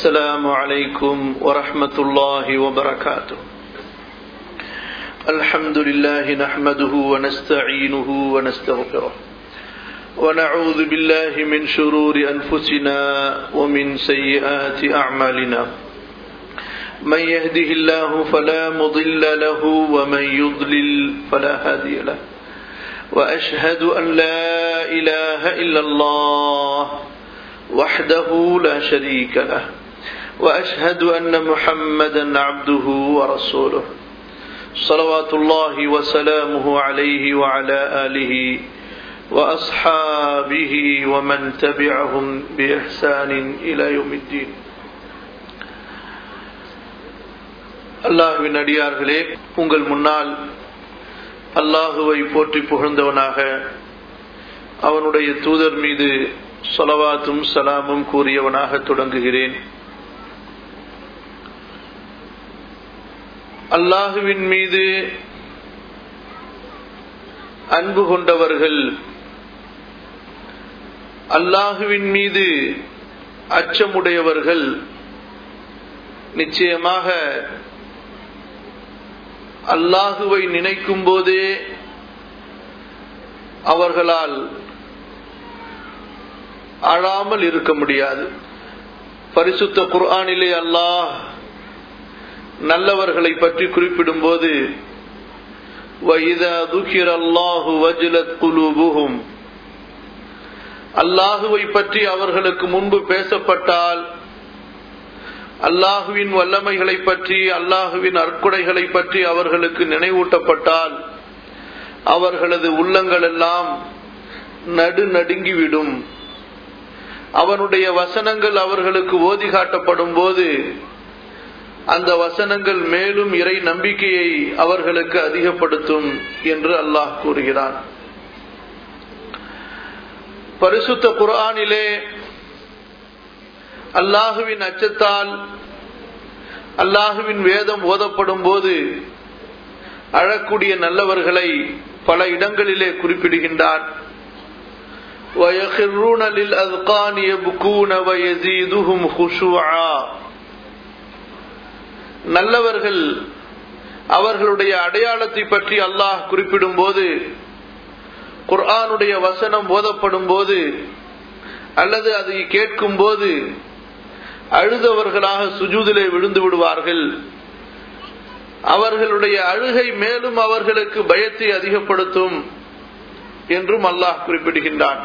السلام عليكم ورحمة الله وبركاته. الحمد لله نحمده ونستعينه ونستغفره ونعوذ بالله من شرور أنفسنا ومن سيئات أعمالنا. من يهده الله فلا مضل له ومن يضلل فلا هادي له. وأشهد أن لا إله إلا الله وحده لا شريك له. وأشهد أن محمدا عبده ورسوله صلوات الله وسلامه عليه وعلى آله وأصحابه ومن تبعهم بإحسان إلى يوم الدين. அல்லாஹ்வின் அடியார்களே, உங்கள் முன்னால் அல்லாஹுவை போற்றி புகழ்ந்தவனாக அவனுடைய தூதர் மீது ஸலவாத்தும் சலாமும் கூறியவனாக தொடங்குகிறேன். அல்லாஹுவின் மீது அன்பு கொண்டவர்கள், அல்லாஹுவின் மீது அச்சமுடையவர்கள் நிச்சயமாக அல்லாஹுவை நினைக்கும் போதே அவர்களால் அழாமல் இருக்க முடியாது. பரிசுத்த குர்ஆனிலே அல்லாஹ் நல்லவர்களை பற்றி குறிப்பிடும் போது وَإِذَا ذُكِرَ اللَّهُ وَجِلَتْ قُلُوبُهُمْ, அல்லாஹுவை பற்றி அவர்களுக்கு முன்பு பேசப்பட்டால், அல்லாஹுவின் வல்லமைகளை பற்றி, அல்லாஹுவின் அற்கொடைகளை பற்றி அவர்களுக்கு நினைவூட்டப்பட்டால் அவர்களது உள்ளங்கள் எல்லாம் நடுநடுங்கிவிடும். அவனுடைய வசனங்கள் அவர்களுக்கு ஓதி காட்டப்படும் போது அந்த வசனங்கள் மேலும் இறை நம்பிக்கையை அவர்களுக்கு அதிகப்படுத்தும் என்று அல்லாஹ் கூறுகிறான். பரிசுத்த குர்ஆனிலே அல்லாஹுவின் அச்சத்தால் அல்லாஹுவின் வேதம் ஓதப்படும் போது அழக்கூடிய நல்லவர்களை பல இடங்களிலே குறிப்பிடுகின்றான். وَيَخِرُّونَ لِلْأَذْقَانِ يَبْكُونَ وَيَزِيدُهُمْ خُشُوعًا. நல்லவர்கள் அவர்களுடைய அடையாளத்தை பற்றி அல்லாஹ் குறிப்பிடும் போது, குர்ஆனுடைய வசனம் ஓதப்படும் போது அல்லது அதை கேட்கும் போது அழுதவர்களாக சுஜூதிலே விழுந்து விடுவார்கள். அவர்களுடைய அழுகை மேலும் அவர்களுக்கு பயத்தை அதிகப்படுத்தும் என்றும் அல்லாஹ் குறிப்பிடுகின்றான்.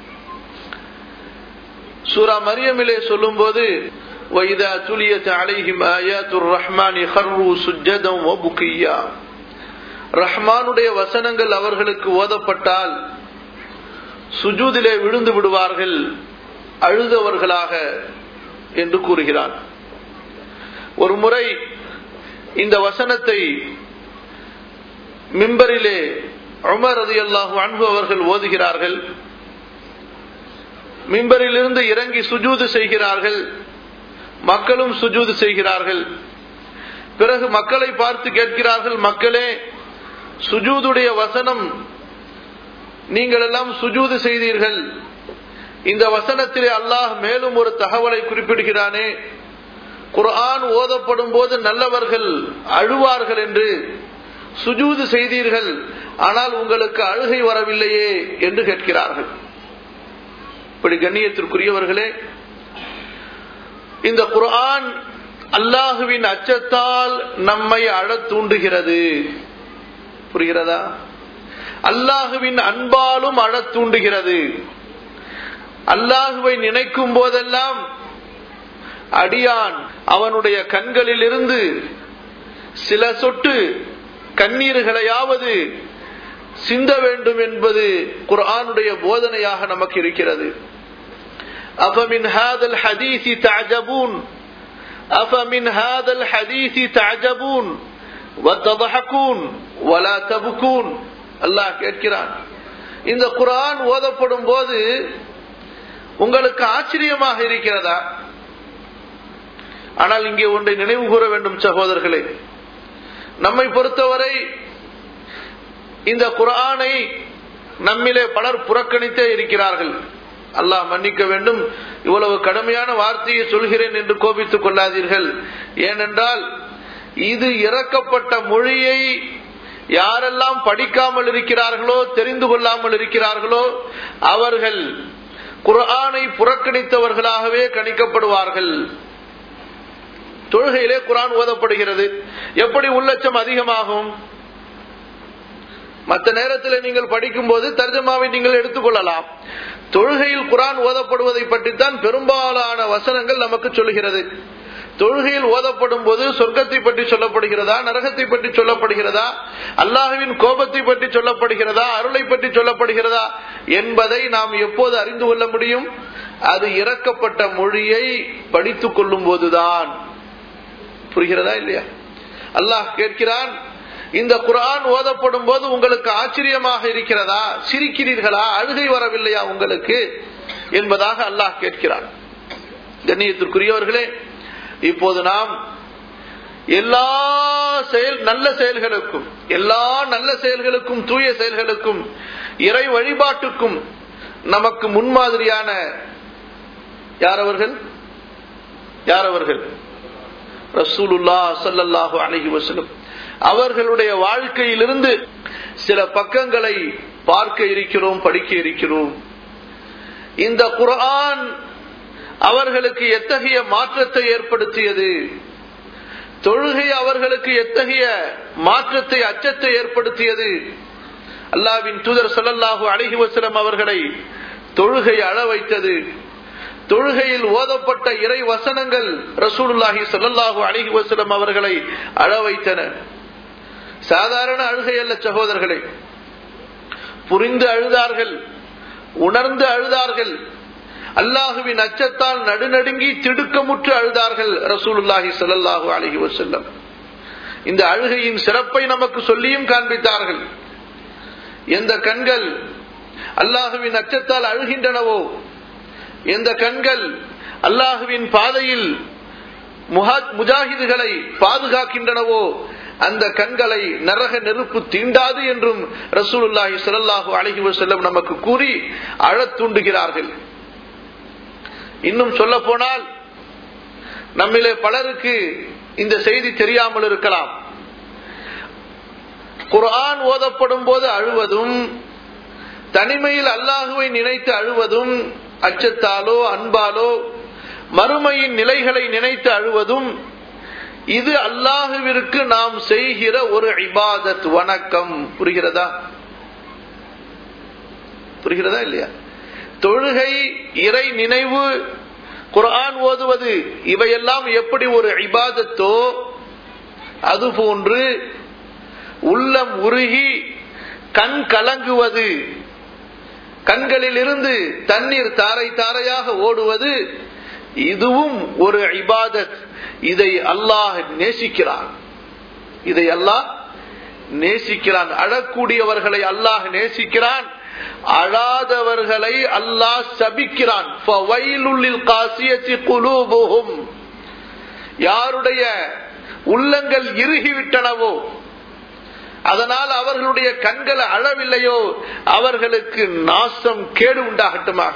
சூரா மரியமிலே சொல்லும் போது وَإِذَا تُلِيَتْ عَلَيْهِمْ آيَاتُ الرَّحْمَنِ خَرُّوا سُجَّدًا وَبُكِيًّا. ரஹ்மானுடைய வசனங்கள் அவர்களுக்கு ஓதப்பட்டால் சுஜூதிலே விழுந்து விடுவார்கள் அழுதவர்களாக என்று கூறுகிறான். ஒரு முறை இந்த வசனத்தை மிம்பரிலே உமர் ரலியல்லாஹு அன்ஹு அவர்கள் ஓதுகிறார்கள். மிம்பரிலிருந்து இறங்கி சுஜூது செய்கிறார்கள். மக்களும் சுஜூது செய்கிறார்கள். பிறகு மக்களை பார்த்து கேட்கிறார்கள், மக்களே, சுஜூதுடைய வசனம் நீங்கள் எல்லாம் சுஜூது செய்தீர்கள், இந்த வசனத்திலே அல்லாஹ் மேலும் ஒரு தகவலை குறிப்பிடுகிறானே, குர்ஆன் ஓதப்படும் போது நல்லவர்கள் அழுவார்கள் என்று சுஜூது செய்தீர்கள், ஆனால் உங்களுக்கு அழுகை வரவில்லையே என்று கேட்கிறார்கள். இப்படி கண்ணியத்திற்குரியவர்களே, இந்த குர்ஆன் அல்லாஹுவின் அச்சத்தால் நம்மை அழத் தூண்டுகிறது. புரிகிறதா? அல்லாஹுவின் அன்பாலும் அழத் தூண்டுகிறது. அல்லாஹுவை நினைக்கும் போதெல்லாம் அடியான் அவனுடைய கண்களில் இருந்து சில சொட்டு கண்ணீர்களையாவது சிந்த வேண்டும் என்பது குர்ஆனுடைய போதனையாக நமக்கு இருக்கிறது. أفمن هذا الحديث تعجبون أفمن هذا الحديث تعجبون وتضحكون ولا تبكون. அல்லாஹ் கேட்கிறான், இந்த குர்ஆன் ஓதப்படும் போது உங்களுக்கு ஆச்சரியமாக இருக்கிறதா? ஆனால் இங்கே ஒன்றை நினைவு கூற வேண்டும் சகோதரர்களே, நம்மை பொறுத்தவரை இந்த குர்ஆனை நம்மிலே பலர் புறக்கணித்தே இருக்கிறார்கள். அல்லாஹ் மன்னிக்க வேண்டும், இவ்வளவு கடுமையான வார்த்தையை சொல்கிறேன் என்று கோபித்துக் கொள்ளாதீர்கள். ஏனென்றால் இது இறக்கப்பட்ட மொழியை யாரெல்லாம் படிக்காமல் இருக்கிறார்களோ, தெரிந்து கொள்ளாமல் இருக்கிறார்களோ, அவர்கள் குர்ஆனை புறக்கணித்தவர்களாகவே கணிக்கப்படுவார்கள். தொழுகையிலே குர்ஆன் ஓதப்படுகிறது, எப்படி உள்ளச்சம் அதிகமாகும்? மற்ற நேரத்தில் நீங்கள் படிக்கும் போது தர்ஜமாவை நீங்கள் எடுத்துக்கொள்ளலாம். தொழுகையில் குர்ஆன் ஓதப்படுவதை பற்றித்தான் பெரும்பாலான வசனங்கள் நமக்கு சொல்கிறது. தொழுகையில் ஓதப்படும் போது சொர்க்கத்தை பற்றி சொல்லப்படுகிறதா, நரகத்தை பற்றி சொல்லப்படுகிறதா, அல்லாஹ்வின் கோபத்தை பற்றி சொல்லப்படுகிறதா, அருளை பற்றி சொல்லப்படுகிறதா என்பதை நாம் எப்போது அறிந்து கொள்ள முடியும்? அது இறக்கப்பட்ட மொழியை படித்துக் கொள்ளும் போதுதான். புரிகிறதா இல்லையா? அல்லாஹ் கேட்கிறான், இந்த குர்ஆன் ஓதப்படும் போது உங்களுக்கு ஆச்சரியமாக இருக்கிறதா, சிரிக்கிறீர்களா, அழுகை வரவில்லையா உங்களுக்கு என்பதாக அல்லாஹ் கேட்கிறான். கண்ணியத்திற்குரியவர்களே, இப்போது நாம் எல்லா நல்ல செயல்களுக்கும் தூய செயல்களுக்கும் இறை வழிபாட்டுக்கும் நமக்கு முன்மாதிரியான யார் அவர்கள்? ரசூலுல்லாஹ் ஸல்லல்லாஹு அலைஹி வஸல்லம் அவர்களுடைய வாழ்க்கையிலிருந்து சில பக்கங்களை பார்க்க இருக்கிறோம், படிக்க இருக்கிறோம். இந்த குர்ஆன் அவர்களுக்கு எத்தகைய மாற்றத்தை ஏற்படுத்தியது, தொழுகை அவர்களுக்கு எத்தகைய மாற்றத்தை, அச்சத்தை ஏற்படுத்தியது. அல்லாஹ்வின் தூதர் ஸல்லல்லாஹு அலைஹி வஸல்லம் அவர்களை தொழுகை அழ வைத்தது. தொழுகையில் ஓதப்பட்ட இறை வசனங்கள் ரசூலுல்லாஹி ஸல்லல்லாஹு அலைஹி வஸல்லம் அவர்களை அழ வைத்தன. சாதாரண அழுகை அல்ல சகோதரர்களே, புரிந்து அழுதார்கள், உணர்ந்து அழுதார்கள், அல்லாஹுவின் அச்சத்தால் நடுநடுங்கி திடுக்கமுற்று அழுதார்கள் ரசூலுல்லாஹி ஸல்லல்லாஹு அலைஹி வஸல்லம். இந்த அழுகையின் சிறப்பை நமக்கு சொல்லியும் காண்பித்தார்கள். எந்த கண்கள் அல்லாஹுவின் அச்சத்தால் அழுகின்றனவோ, எந்த கண்கள் அல்லாஹுவின் பாதையில் முஜாஹிதுகளை பாதுகாக்கின்றனவோ, அந்த கண்களை நரக நெருப்பு தீண்டாது என்றும் ரசூலுல்லாஹி ஸல்லல்லாஹு அலைஹி வஸல்லம் நமக்கு கூறி அழத் தூண்டுகிறார்கள். இன்னும் சொல்ல போனால் நம்மிலே பலருக்கு இந்த செய்தி தெரியாமல் இருக்கலாம். குர்ஆன் ஓதப்படும் போது அழுவதும், தனிமையில் அல்லாஹுவை நினைத்து அழுவதும், அச்சத்தாலோ அன்பாலோ மறுமையின் நிலைகளை நினைத்து அழுவதும், இது அல்லாஹுவிற்கு நாம் செய்கிற ஒரு இபாதத், வணக்கம். புரிகிறதா இல்லையா? தொழுகை, இறை நினைவு, குர்ஆன் ஓதுவது, இவையெல்லாம் எப்படி ஒரு இபாதத்தோ அதுபோன்று உள்ளம் உருகி கண் கலங்குவது, கண்களில் இருந்து தண்ணீர் தாரை தாரையாக ஓடுவது, இதுவும் ஒரு இபாதத். இதை அல்லாஹ் நேசிக்கிறான். அழக்கூடியவர்களை அல்லாஹ் நேசிக்கிறான், அழாதவர்களை அல்லாஹ் சபிக்கிறான். யாருடைய உள்ளங்கள் இறுகிவிட்டனவோ, அதனால் அவர்களுடைய கண்கள் அழவில்லையோ, அவர்களுக்கு நாசம், கேடு உண்டாகட்டுமாக.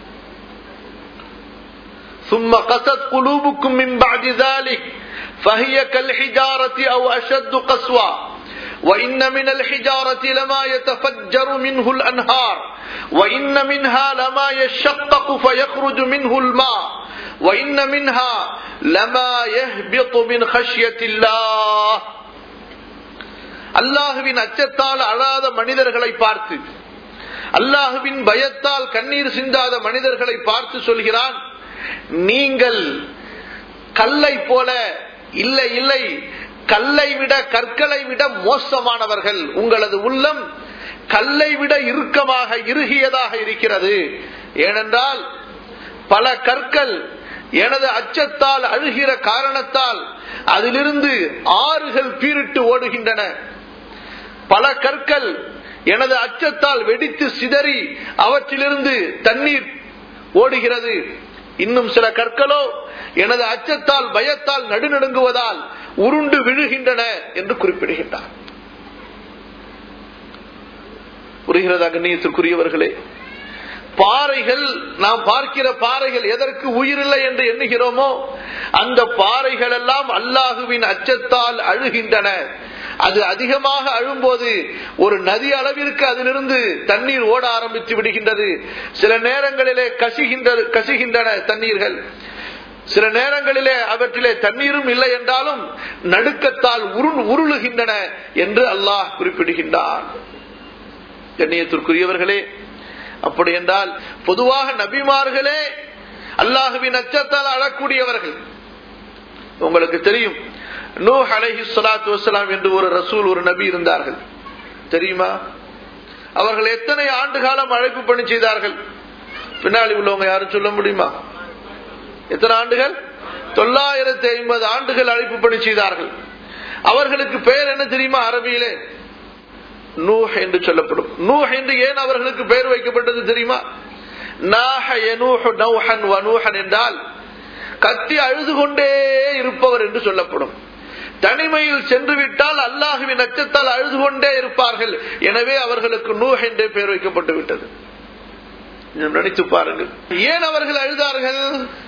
ثم قست قلوبكم من بعد ذلك فهي كالحجارة أو أشد قسوة وإن من الحجارة لما يتفجر منه الأنهار وإن منها لما يشقق فيخرج منه الماء وإن منها لما يهبط من خشية الله. அல்லாஹுவின் அச்சத்தால் அழாத மனிதர்களை பார்த்து, அல்லாஹுவின் பயத்தால் கண்ணீர் சிந்தாத மனிதர்களை பார்த்து சொல்கிறான், நீங்கள் கல்லை போல இல்லை, கல்லை விட, கற்களை விட மோசமானவர்கள். உங்களது உள்ளம் கல்லை விட இறுக்கமாக, இறுகியதாக இருக்கிறது. ஏனென்றால் பல கற்கள் எனது அச்சத்தால் அழுகிற காரணத்தால் அதிலிருந்து ஆறுகள் பீரிட்டு ஓடுகின்றன. பல கற்கள் எனது அச்சத்தால் வெடித்து சிதறி அவற்றிலிருந்து தண்ணீர் ஓடுகிறது. இன்னும் சில கற்களோ எனது அச்சத்தால், பயத்தால் நடுநடுங்குவதால் உருண்டு விழுகின்றன என்று குறிப்பிடுகின்றார். புரிகிறதா கண்ணியத்திற்குரியவர்களே? பாறைகள், நாம் பார்க்கிற பாறைகள் எதற்கு உயிரில்லை என்று எண்ணுகிறோமோ அந்த பாறைகள் எல்லாம் அல்லாஹுவின் அச்சத்தால் அழுகின்றன. அது அதிகமாக அழும்போது ஒரு நதி அளவிற்கு அதிலிருந்து தண்ணீர் ஓட ஆரம்பித்து விடுகின்றது. சில நேரங்களிலே கசிகின்றன தண்ணீர்கள், சில நேரங்களிலே அவற்றிலே தண்ணீரும் இல்லை என்றாலும் நடுக்கத்தால் உருளுகின்றன என்று அல்லாஹ் குறிப்பிடுகின்றான். கண்ணியத்திற்குரியவர்களே, அப்படி என்றால் பொதுவாக நபிமார்களே அல்லாஹுவின் அச்சத்தால் அழக்கூடியவர்கள். உங்களுக்கு தெரியும், நூஹ் அலைஹிஸ்ஸலாத்து வஸ்ஸலாம் என்று ஒரு ரசூல், ஒரு நபி இருந்தார்கள். தெரியுமா? அவர்கள் எத்தனை ஆண்டு காலம் அழைப்பு பணி செய்தார்கள்? பின்னாடி உள்ளவங்க யாரும் சொல்ல முடியுமா? எத்தனை ஆண்டுகள்? 950 ஆண்டுகள் அழைப்பு பணி செய்தார்கள். அவர்களுக்கு பெயர் என்ன தெரியுமா? அரபியிலே நூஹ் என்று சொல்லப்படும். நூஹ் என்று ஏன் அவர்களுக்கு பெயர் வைக்கப்பட்டது தெரியுமா? நாஹ யனூஹு நௌஹன் வ நூஹன் என்றால் கத்தி அழுது கொண்டே இருப்பவர் என்று சொல்லப்படும். தனிமையில் சென்று விட்டால் அல்லாஹுவின் அச்சத்தால் அழுது கொண்டே இருப்பார்கள். எனவே அவர்களுக்கு நூஹ் என்றே பெயர் வைக்கப்பட்டு விட்டது. நினைத்து பாருங்கள், ஏன் அவர்கள் அழுதார்கள்?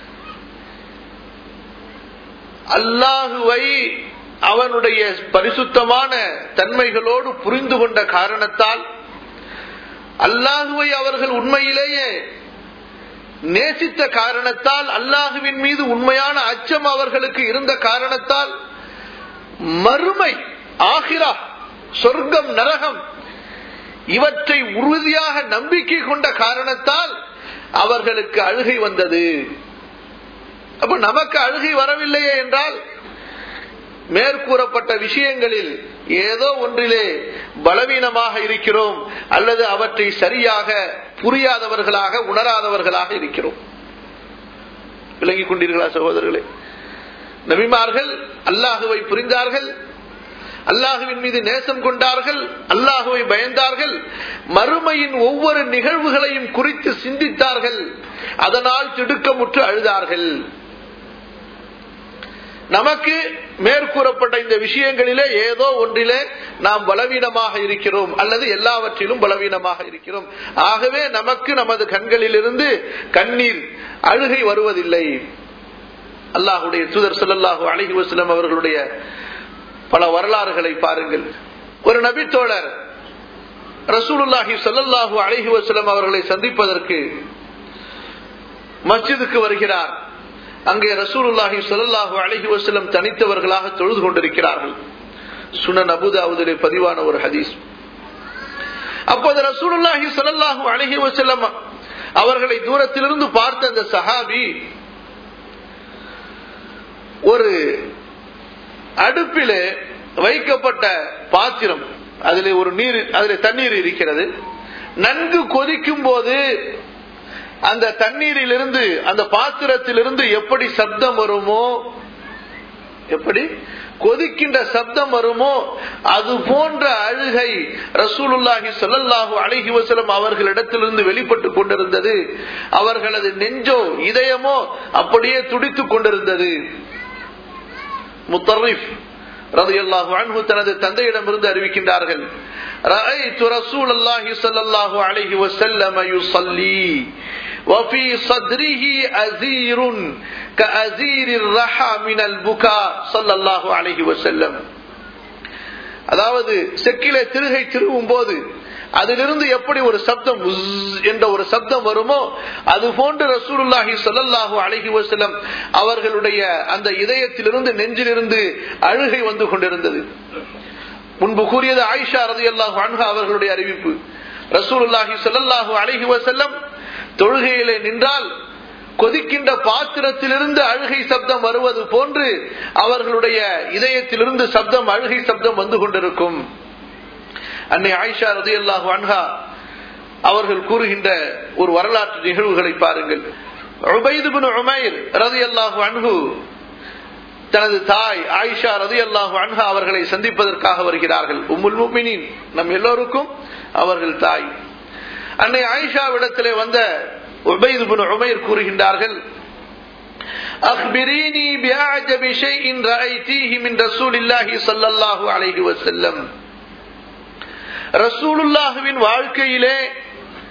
அல்லாஹுவை அவனுடைய பரிசுத்தமான தன்மைகளோடு புரிந்து கொண்ட காரணத்தால், அல்லாஹுவை அவர்கள் உண்மையிலேயே நேசித்த காரணத்தால், அல்லாஹுவின் மீது உண்மையான அச்சம் அவர்களுக்கு இருந்த காரணத்தால், மறுமை, ஆகிரா, சொர்க்கம், நரகம் இவற்றை உறுதியாக நம்பிக்கை கொண்ட காரணத்தால் அவர்களுக்கு அழுகை வந்தது. அப்ப நமக்கு அழுகை வரவில்லையே என்றால் மேற்கூறப்பட்ட விஷயங்களில் ஏதோ ஒன்றிலே பலவீனமாக இருக்கிறோம், அல்லது அவற்றை சரியாக புரியாதவர்களாக, உணராதவர்களாக இருக்கிறோம். விளங்கிக் கொண்டீர்களா சகோதரர்களே? நபிமார்கள் அல்லாஹுவை புரிந்தார்கள், அல்லாஹுவின் மீது நேசம் கொண்டார்கள், அல்லாஹுவை பயந்தார்கள், மறுமையின் ஒவ்வொரு நிகழ்வுகளையும் குறித்து சிந்தித்தார்கள், அதனால் திடுக்கமுற்று அழுதார்கள். நமக்கு மேற்கூறப்பட்ட இந்த விஷயங்களிலே ஏதோ ஒன்றிலே நாம் பலவீனமாக இருக்கிறோம், அல்லது எல்லாவற்றிலும் பலவீனமாக இருக்கிறோம். ஆகவே நமக்கு நமது கண்களில் இருந்து கண்ணீர், அழுகை வருவதில்லை. அல்லாஹுடைய தூதர் ஸல்லல்லாஹு அலைஹி வஸல்லம் அவர்களுடைய பல வரலாறுகளை பாருங்கள். ஒரு நபி தோழர் ரசூலுல்லாஹி ஸல்லல்லாஹு அலைஹி வஸல்லம் அவர்களை சந்திப்பதற்கு மஸ்ஜிதுக்கு வருகிறார். அங்கே ரசூலுல்லாஹி ஸல்லல்லாஹு அலைஹி வஸல்லம் தனித்தவர்களாக தொழுது கொண்டிருக்கிறார்கள். சுனன் அபூ தாவூதிலே பதிவான ஒரு ஹதீஸ். அப்போது ரசூலுல்லாஹி ஸல்லல்லாஹு அலைஹி வஸல்லம் அவர்களை தூரத்திலிருந்து பார்த்த அந்த சஹாபி ஒரு அடுப்பிலே வைக்கப்பட்ட பாத்திரம், அதிலே ஒரு நீர், அதிலே தண்ணீர் இருக்கிறது. நன்கு கொதிக்கும் போது அந்த தண்ணீரிலிருந்து, அந்த பாத்திரத்திலிருந்து எப்படி சப்தம் வருமோ, எப்படி கொதிக்கின்ற சப்தம் வருமோ அது போன்ற அழுகை ரசூலுல்லாஹி ஸல்லல்லாஹு அலைஹி வஸல்லம் அவர்களிடத்திலிருந்து வெளிப்பட்டு கொண்டிருந்தது. அவர்களது நெஞ்சோ இதயமோ அப்படியே துடித்துக் கொண்டிருந்தது. முத்தர்ரிஃப் ரலியல்லாஹு அன்ஹு தனது தந்தையிடமிருந்து அறிவிக்கின்றார்கள், ரஅய்து ரசூலுல்லாஹி ஸல்லல்லாஹு அலைஹி வஸல்லம் யுஸல்லி وفي صدره أزير كأزير الرحى من البكاء صلى الله عليه وسلم. அதாவது செக்கிலே திருகை திருவும் போது அதிலிருந்து எப்படி ஒரு சப்தம் என்ற ஒரு சப்தம் வருமோ அது போன்று ரசூலுல்லாஹி ஸல்லல்லாஹு அலைஹி வஸல்லம் அவர்களுடைய அந்த இதயத்திலிருந்து, நெஞ்சிலிருந்து அழுகை வந்து கொண்டிருந்தது. முன்பு கூறியது ஆயிஷா ரலியல்லாஹு அன்ஹா அவர்களுடைய அறிவிப்பு. ரசூலுல்லாஹி ஸல்லல்லாஹு அலைஹி வஸல்லம் தொழுகையிலே நின்றால் கொதிக்கின்ற பாத்திரத்திலிருந்து அழுகை சப்தம் வருவது போன்று அவர்களுடைய இதயத்திலிருந்து சப்தம், அழுகை சப்தம் வந்து கொண்டிருக்கும். அன்னை ஆயிஷா ரலியல்லாஹு அன்ஹா அவர்கள் கூறுகின்ற ஒரு வரலாற்று நிகழ்வுகளை பாருங்கள். உபைத் இப்னு உமைர் ரலியல்லாஹு அன்ஹு தனது தாய் ஆயிஷா ரலியல்லாஹு அன்ஹா அவர்களை சந்திப்பதற்காக வருகிறார்கள். உம்முல் முஃமினீன், நம் எல்லோருக்கும் அவர்கள் தாய். அன்னை ஆயிஷாவிடத்திலே வந்த உபைத் இப்னு உமைர் கூறுகின்றார்கள், அக்பிரீனி பிஅஜபி ஷைஇன் ரஅய்தீஹி மின் ரசூலில்லாஹி ஸல்லல்லாஹு அலைஹி வஸல்லம். ரசூலுல்லாஹ்வின் வாழ்க்கையிலே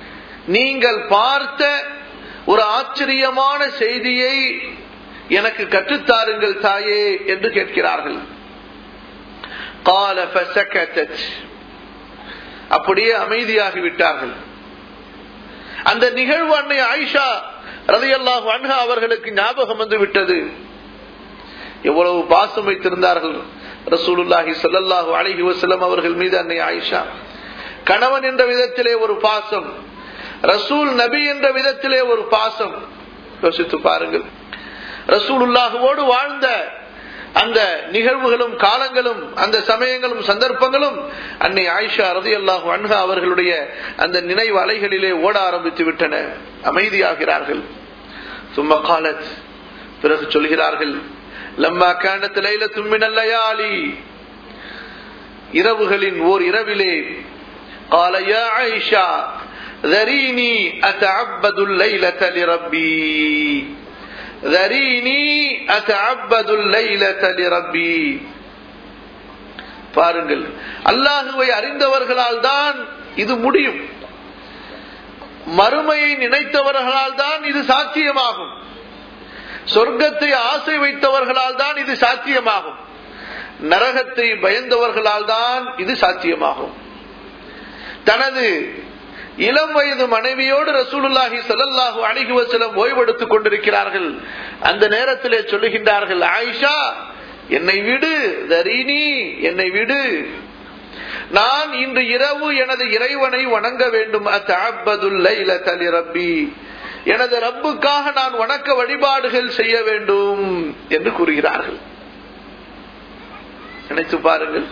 நீங்கள் பார்த்த ஒரு ஆச்சரியமான செய்தியை எனக்கு கற்றுத்தாருங்கள் தாயே என்று கேட்கிறார்கள். قال فسكتت, அப்படியே அமைதியாகிவிட்டார்கள். அந்த நிகழ்வு அன்னை ஆயிஷா ரலியல்லாஹு அன்ஹா அவர்களுக்கு ஞாபகம் வந்து விட்டது. எவ்வளவு பாசம் வைத்திருந்தார்கள் ரசூலுல்லாஹி ஸல்லல்லாஹு அலைஹி வஸல்லம் அவர்கள் மீது அன்னை ஆயிஷா. கணவன் என்ற விதத்திலே ஒரு பாசம், ரசூல் நபி என்ற விதத்திலே ஒரு பாசம். யோசித்து பாருங்கள், ரசூலுல்லாஹுவோடு வாழ்ந்த அந்த நிகழ்வுகளும் காலங்களும் அந்த சமயங்களும் சந்தர்ப்பங்களும் அன்னை ஆயிஷா ரலியல்லாஹு அன்ஹா அவர்களுடைய அந்த நினைவு அலைகளிலே ஓட ஆரம்பித்து விட்டன. அமைதியாகிறார்கள். ثم قالت, பிறகு சொல்கிறார்கள், لما كانت ليلة من الليالي, இரவுகளின் ஓர் இரவிலே, قال يا عائشة ذريني أتعبد الليلة لربي, ذريني أتعبد الليلة لربي. பாருங்கள், அல்லாஹுவை அறிந்தவர்களால் தான் இது முடியும். மறுமையை நினைத்தவர்களால் தான் இது சாத்தியமாகும். சொர்க்கத்தை ஆசை வைத்தவர்களால் தான் இது சாத்தியமாகும். நரகத்தை பயந்தவர்களால் தான் இது சாத்தியமாகும். தனது இளம் வயது மனைவியோடு ரசூலுல்லாஹி ஸல்லல்லாஹு அலைஹி வஸல்லம் ஓய்வெடுத்துக் கொண்டிருக்கிறார்கள். அந்த நேரத்திலே சொல்லுகின்றார்கள், ஆயிஷா என்னை விடு, தரீனி என்னை விடு, நான் இன்று இரவு எனது இறைவனை வணங்க வேண்டும். அத்தஅப்பதுல் லைலத லிரப்பி, எனது ரப்புக்காக நான் வணக்க வழிபாடுகள் செய்ய வேண்டும் என்று கூறுகிறார்கள். நினைத்து பாருங்கள்,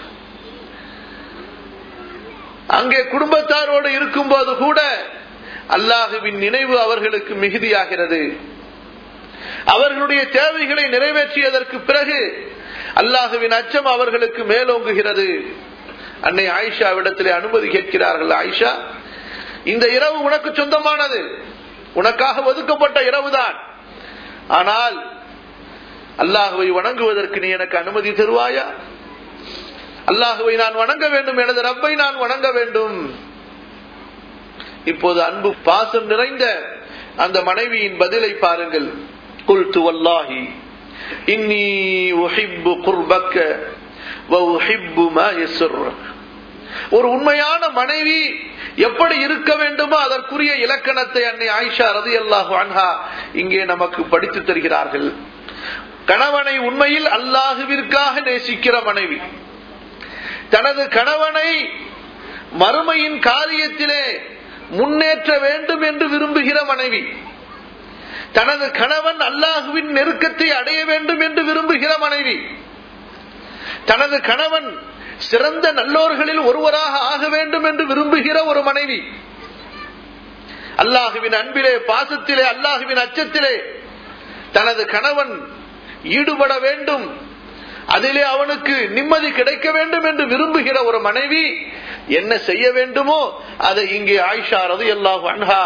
அங்கே குடும்பத்தாரோடு இருக்கும் போது கூட அல்லாஹுவின் நினைவு அவர்களுக்கு மிகுதியாகிறது. அவர்களுடைய தேவைகளை நிறைவேற்றியதற்கு பிறகு அல்லாஹுவின் அச்சம் அவர்களுக்கு மேலோங்குகிறது. அன்னை ஆயிஷாவிடத்திலே அனுமதி கேட்கிறார்கள், ஆயிஷா இந்த இரவு உனக்கு சொந்தமானது, உனக்காக ஒதுக்கப்பட்ட இரவுதான், ஆனால் அல்லாஹுவை வணங்குவதற்கு நீ எனக்கு அனுமதி தருவாயா? அல்லாஹுவை நான் வணங்க வேண்டும், எனது ரப்பை நான் வணங்க வேண்டும். இப்போது அன்பு பாசம் நிறைந்த அந்த மனைவியின் பதிலை பாருங்கள். குல்து வல்லாஹி இன்னி உஹிப்பு குர்பக்க வ உஹிப்பு மா யஸ்ருக். ஒரு உண்மையான மனைவி எப்படி இருக்க வேண்டுமோ அதற்குரிய இலக்கணத்தை அன்னை ஆயிஷா ரலியல்லாஹு அன்ஹா இங்கே நமக்கு படித்து தருகிறார்கள். கணவனை உண்மையில் அல்லாஹுவிற்காக நேசிக்கிற மனைவி, தனது கணவனை மறுமையின் காரியத்திலே முன்னேற்ற வேண்டும் என்று விரும்புகிற மனைவி, தனது கணவன் அல்லாஹுவின் நெருக்கத்தை அடைய வேண்டும் என்று விரும்புகிற மனைவி, தனது கணவன் சிறந்த நல்லோர்களில் ஒருவராக ஆக வேண்டும் என்று விரும்புகிற ஒரு மனைவி, அல்லாஹுவின் அன்பிலே, பாசத்திலே, அல்லாஹுவின் அச்சத்திலே தனது கணவன் ஈடுபட வேண்டும், அதிலே அவனுக்கு நிம்மதி கிடைக்க வேண்டும் என்று விரும்புகிற ஒரு மனைவி என்ன செய்ய வேண்டுமோ அதை இங்கே ஆயிஷா ரலியல்லாஹு அன்ஹா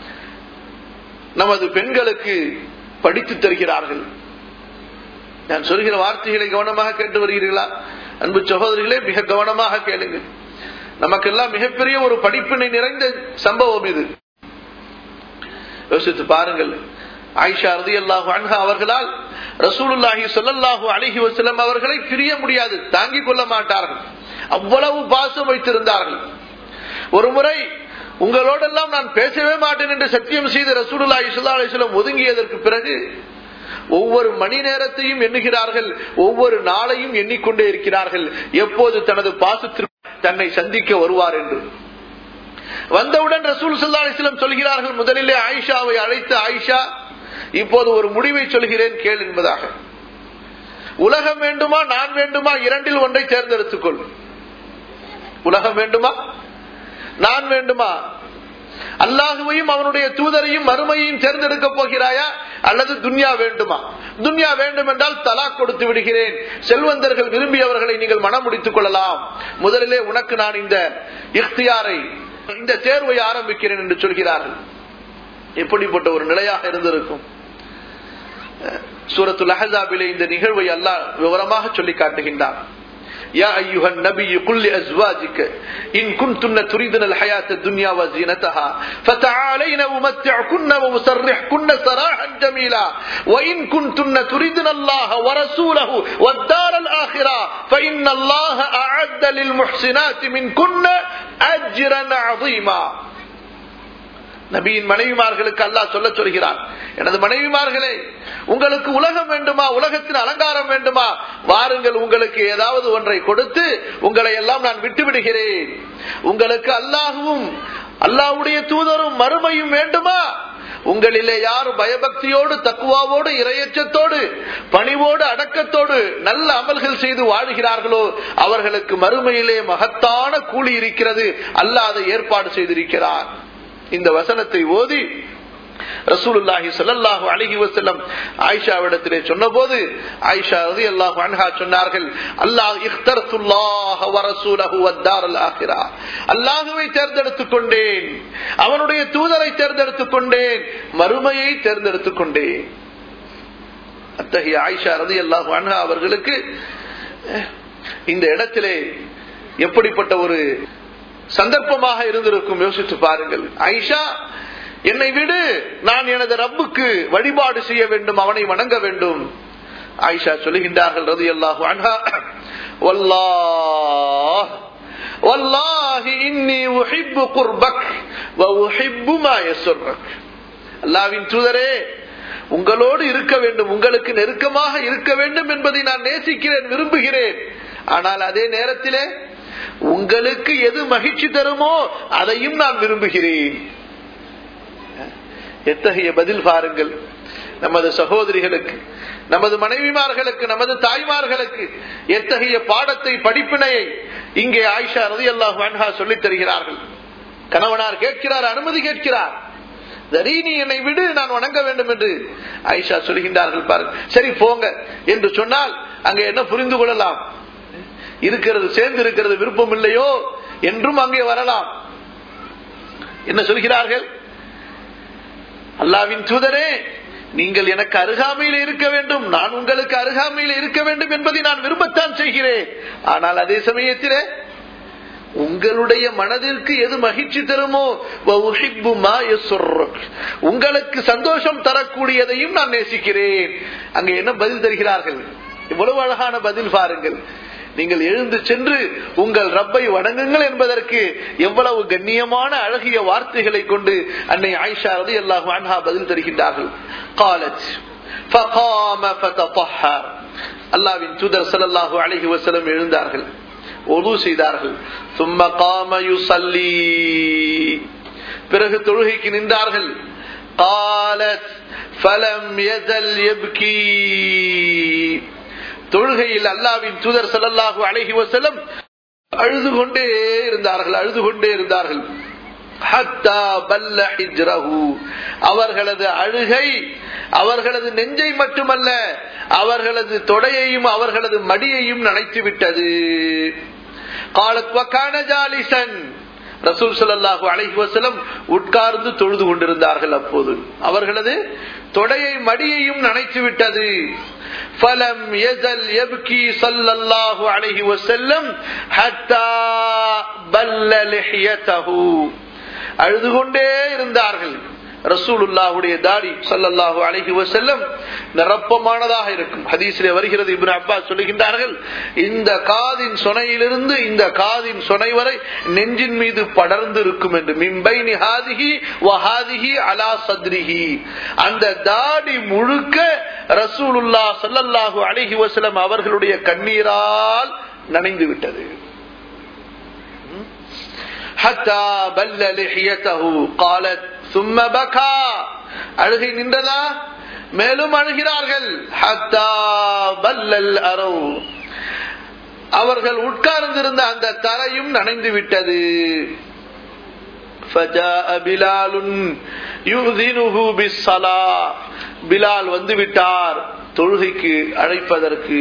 நமது பெண்களுக்கு படித்து தருகிறார்கள். நான் சொல்கிற வார்த்தைகளை கவனமாக கேட்டு வருகிறீர்களா? அன்பு சகோதரிகளே, மிக கவனமாக கேளுங்கள். நமக்கெல்லாம் மிகப்பெரிய ஒரு படிப்பினை நிறைந்த சம்பவம் இது. யோசித்து பாருங்கள், ஆயிஷா ரலியல்லாஹு அன்ஹா அவர்களால் ரசூலுல்லாஹி ஸல்லல்லாஹு அலைஹி வஸல்லம் அவர்களை பிரிய முடியாது, தாங்கிக் கொள்ள மாட்டார்கள், அவ்வளவு பாசம் வைத்திருந்தார்கள். ஒரு முறை உங்களோடெல்லாம் நான் பேசவே மாட்டேன் என்று சத்தியம் செய்த ரசூலுல்லாஹி ஸல்லல்லாஹு அலைஹி வஸல்லம் ஒதுங்கியதற்கு பிறகு ஒவ்வொரு மணி நேரத்தையும் எண்ணுகிறார்கள், ஒவ்வொரு நாளையும் எண்ணிக்கொண்டே இருக்கிறார்கள், எப்போது தனது பாசத்திற்கு தன்னை சந்திக்க வருவார் என்று. வந்தவுடன் ரசூல் ஸல்லல்லாஹு அலைஹி வஸல்லம் சொல்கிறார்கள், முதலிலே ஆயிஷாவை அழைத்து, ஆயிஷா இப்போது ஒரு முடிவை சொல்கிறேன் கேள் என்பதாக. உலகம் வேண்டுமா நான் வேண்டுமா, இரண்டில் ஒன்றை தேர்ந்தெடுத்துக்கொள். உலகம் வேண்டுமா நான் வேண்டுமா, அல்லாஹுவையும் அவனுடைய தூதரையும் மறுமையையும் தேர்ந்தெடுக்க போகிறாயா, அல்லது துன்யா வேண்டுமா? துன்யா வேண்டும் என்றால் தலாக் கொடுத்து விடுகிறேன், செல்வந்தர்கள் விரும்பியவர்களை நீங்கள் மனம் முடித்துக் கொள்ளலாம், முதலிலே உனக்கு நான் இந்த இக்தியாரை, இந்த தேர்வை ஆரம்பிக்கிறேன் என்று சொல்கிறார்கள். எப்படிப்பட்ட ஒரு நிலையாக இருந்திருக்கும். சூரத்துல் அஹ்ஸாபிலே இந்த நிகழ்வை அல்லாஹ் விவரமாக சொல்லி காட்டுகின்றார். يا أيها النبي قل لأزواجك إن كنتن تريدن الحياة الدنيا وزينتها فتعالين أمتعكن وأسرحكن سراحا جميلا وإن كنتن تريدن الله ورسوله والدار الآخرة فإن الله أعد للمحسنات منكن أجرا عظيما. நபியின் மனைவிமார்களுக்கு அல்லாஹ் சொல்ல சொல்கிறார், எனது மனைவிமார்களே, உங்களுக்கு உலகம் வேண்டுமா, உலகத்தின் அலங்காரம் வேண்டுமா, வாருங்கள், உங்களுக்கு ஏதாவது ஒன்றை கொடுத்து உங்களை எல்லாம் நான் விட்டு விடுகிறேன். உங்களுக்கு அல்லாஹ்வும் அல்லாஹ்வுடைய தூதரும் மறுமையும் வேண்டுமா, உங்களிலே யார் பயபக்தியோடு தக்குவாவோடு இறையச்சத்தோடு பணிவோடு அடக்கத்தோடு நல்ல அமல்கள் செய்து வாழ்கிறார்களோ அவர்களுக்கு மறுமையிலே மகத்தான கூலி இருக்கிறது. அல்லாஹ் அதை ஏற்பாடு செய்திருக்கிறார். இந்த வசனத்தை ஓதி ரசூலுல்லாஹி ஸல்லல்லாஹு அலைஹி வஸல்லம் ஆயிஷாவிடத்திலே சொன்னபோது ஆயிஷா রাদিয়াল্লাহு அன்ஹா சொன்னார்கள், அல்லாஹ் இக்தர்துல்லாஹ வ ரசூலஹு வத்தாரல் ஆখিরা, அல்லாஹ்வை தேர்ந்தெடுத்துக் கொண்டேன், அவனுடைய தூதரை தேர்ந்தெடுத்துக் கொண்டேன், மறுமையை தேர்ந்தெடுத்துக் கொண்டேன். அத்தகைய ஆயிஷா রাদিয়াল্লাহு அன்ஹா அவர்களுக்கு இந்த இடத்திலே எப்படிப்பட்ட ஒரு சந்தர்ப்பமாக இருந்திருக்கும் யோசித்து பாருங்கள். ஆயிஷா, என்னை விடு, நான் எனது ரப்புக்கு வழிபாடு செய்ய வேண்டும், அவனை வணங்க வேண்டும். ஆயிஷா சொல்லுகின்றார்கள் ரலியல்லாஹு அன்ஹா, வல்லாஹி இன்னி உஹிப்பு குர்பக் வ உஹிப்பு மா யஸுர்ரக். அல்லாஹ்வின் தூதரே, உங்களோடு இருக்க வேண்டும், உங்களுக்கு நெருக்கமாக இருக்க வேண்டும் என்பதை நான் நேசிக்கிறேன், விரும்புகிறேன். ஆனால் அதே நேரத்திலே உங்களுக்கு எது மகிழ்ச்சி தருமோ அதையும் நான் விரும்புகிறேன். எத்தகைய பதில் பாருங்கள். நமது சகோதரிகளுக்கு, நமது மனைவிமார்களுக்கு, நமது தாய்மார்களுக்கு எத்தகைய பாடத்தை, படிப்பினையை இங்கே ஆயிஷா রাদিয়াল্লাহு அன்ஹா சொல்லித் தருகிறார்கள். கணவனார் கேட்கிறார், அனுமதி கேட்கிறார், தரீனி, என்னை விடு, நான் வணங்க வேண்டும் என்று ஆயிஷா சொல்கின்றார்கள். பாருங்க, சரி போங்க என்று சொன்னால் அங்கே என்ன புரிந்து கொள்ளலாம்? இருக்கிறது, சேர்ந்து இருக்கிறது விருப்பம் இல்லையோ என்றும் அங்கே வரலாம். என்ன சொல்கிறார்கள்? அல்லாஹ்வின் தூதரே, நீங்கள் எனக்கு அருகாமையில் இருக்க வேண்டும், நான் உங்களுக்கு அருகாமையில் இருக்க வேண்டும் என்பதை நான் விரும்பத்தான் செய்கிறேன். ஆனால் அதே சமயத்திலே உங்களுடைய மனதிற்கு எது மகிழ்ச்சி தருமோ உங்களுக்கு சந்தோஷம் தரக்கூடியதையும் நான் நேசிக்கிறேன். அங்கே என்ன பதில் தருகிறார்கள்? இவ்வளவு அழகான பதில் பாருங்கள். நீங்கள் எழுந்து சென்று உங்கள் ரப்பை வணங்குங்கள் என்பதற்கு எவ்வளவு கண்ணியமான அழகிய வார்த்தைகளை கொண்டு அன்னை ஆயிஷா রাদিয়াল্লাহு அன்ஹா பதில் தருகின்றார்கள். قالت فقام فتطهر. அல்லாஹ்வின் தூதர் ஸல்லல்லாஹு அலைஹி வஸல்லம் எழுந்தார்கள், வுது செய்தார்கள். ثم قام يصلي. பிறகு தொழுகைக்கு நின்றார்கள். قالت فلم يزل يبكي. தொழுகையில் அல்லாஹ்வின் தூதர் ஸல்லல்லாஹு அலைஹி வஸல்லம் அழுது கொண்டே இருந்தார்கள். ஹத்தா பல்ல ஹிஜ்ரஹு. அவர்களது அழுகை அவர்களது நெஞ்சை மட்டுமல்ல, அவர்களது தொடையையும் அவர்களது மடியையும் நனைத்து விட்டது. قالت وكان جالسا. ரசூல் ஸல்லல்லாஹு அலைஹி வஸல்லம் உட்கார்ந்து தொழுது கொண்டிருந்தார்கள். அப்போது அவர்களது தொடையை மடியையும் நனைத்து விட்டது. فلم يزل يبكي صلى الله عليه وسلم حتى بل لحيته. அழுது கொண்டே இருந்தார்கள். ரசூலுல்லாஹுடைய தாடி ஸல்லல்லாஹு அலைஹி வஸல்லம் நிரப்பமானதாக இருக்கும். ஹதீஸிலே வருகிறது, இப்னு அப்பாஸ் சொல்லுகின்றார்கள், இந்த காதின் சொனையிலிருந்து இந்த காதின் சொனை வரை நெஞ்சின் மீது படர்ந்து இருக்கும் என்று. மின் பைனி ஹாதிஹி வ ஹாதிஹி அலா சத்ரிஹி. அந்த தாடி முழுக்க ரசூலுல்லாஹ் ஸல்லல்லாஹு அலைஹி வஸல்லம் அவர்களுடைய கண்ணீரால் நனைந்து விட்டது. ஹத்தா பல்ல லிஹியதஹு. قالت ثم بكى. அழுகை நின்றதா? மேலும் அழுகிறார்கள். ஹத்தா பல்லல் அரௌ. அவர்கள் உட்கார்ந்திருந்த அந்த தரையும் நனைந்து விட்டது. فجاء بلال يؤذنه بالصلاة. பிலால் வந்து விட்டார் தொழுகைக்கு அழைப்பதற்கு.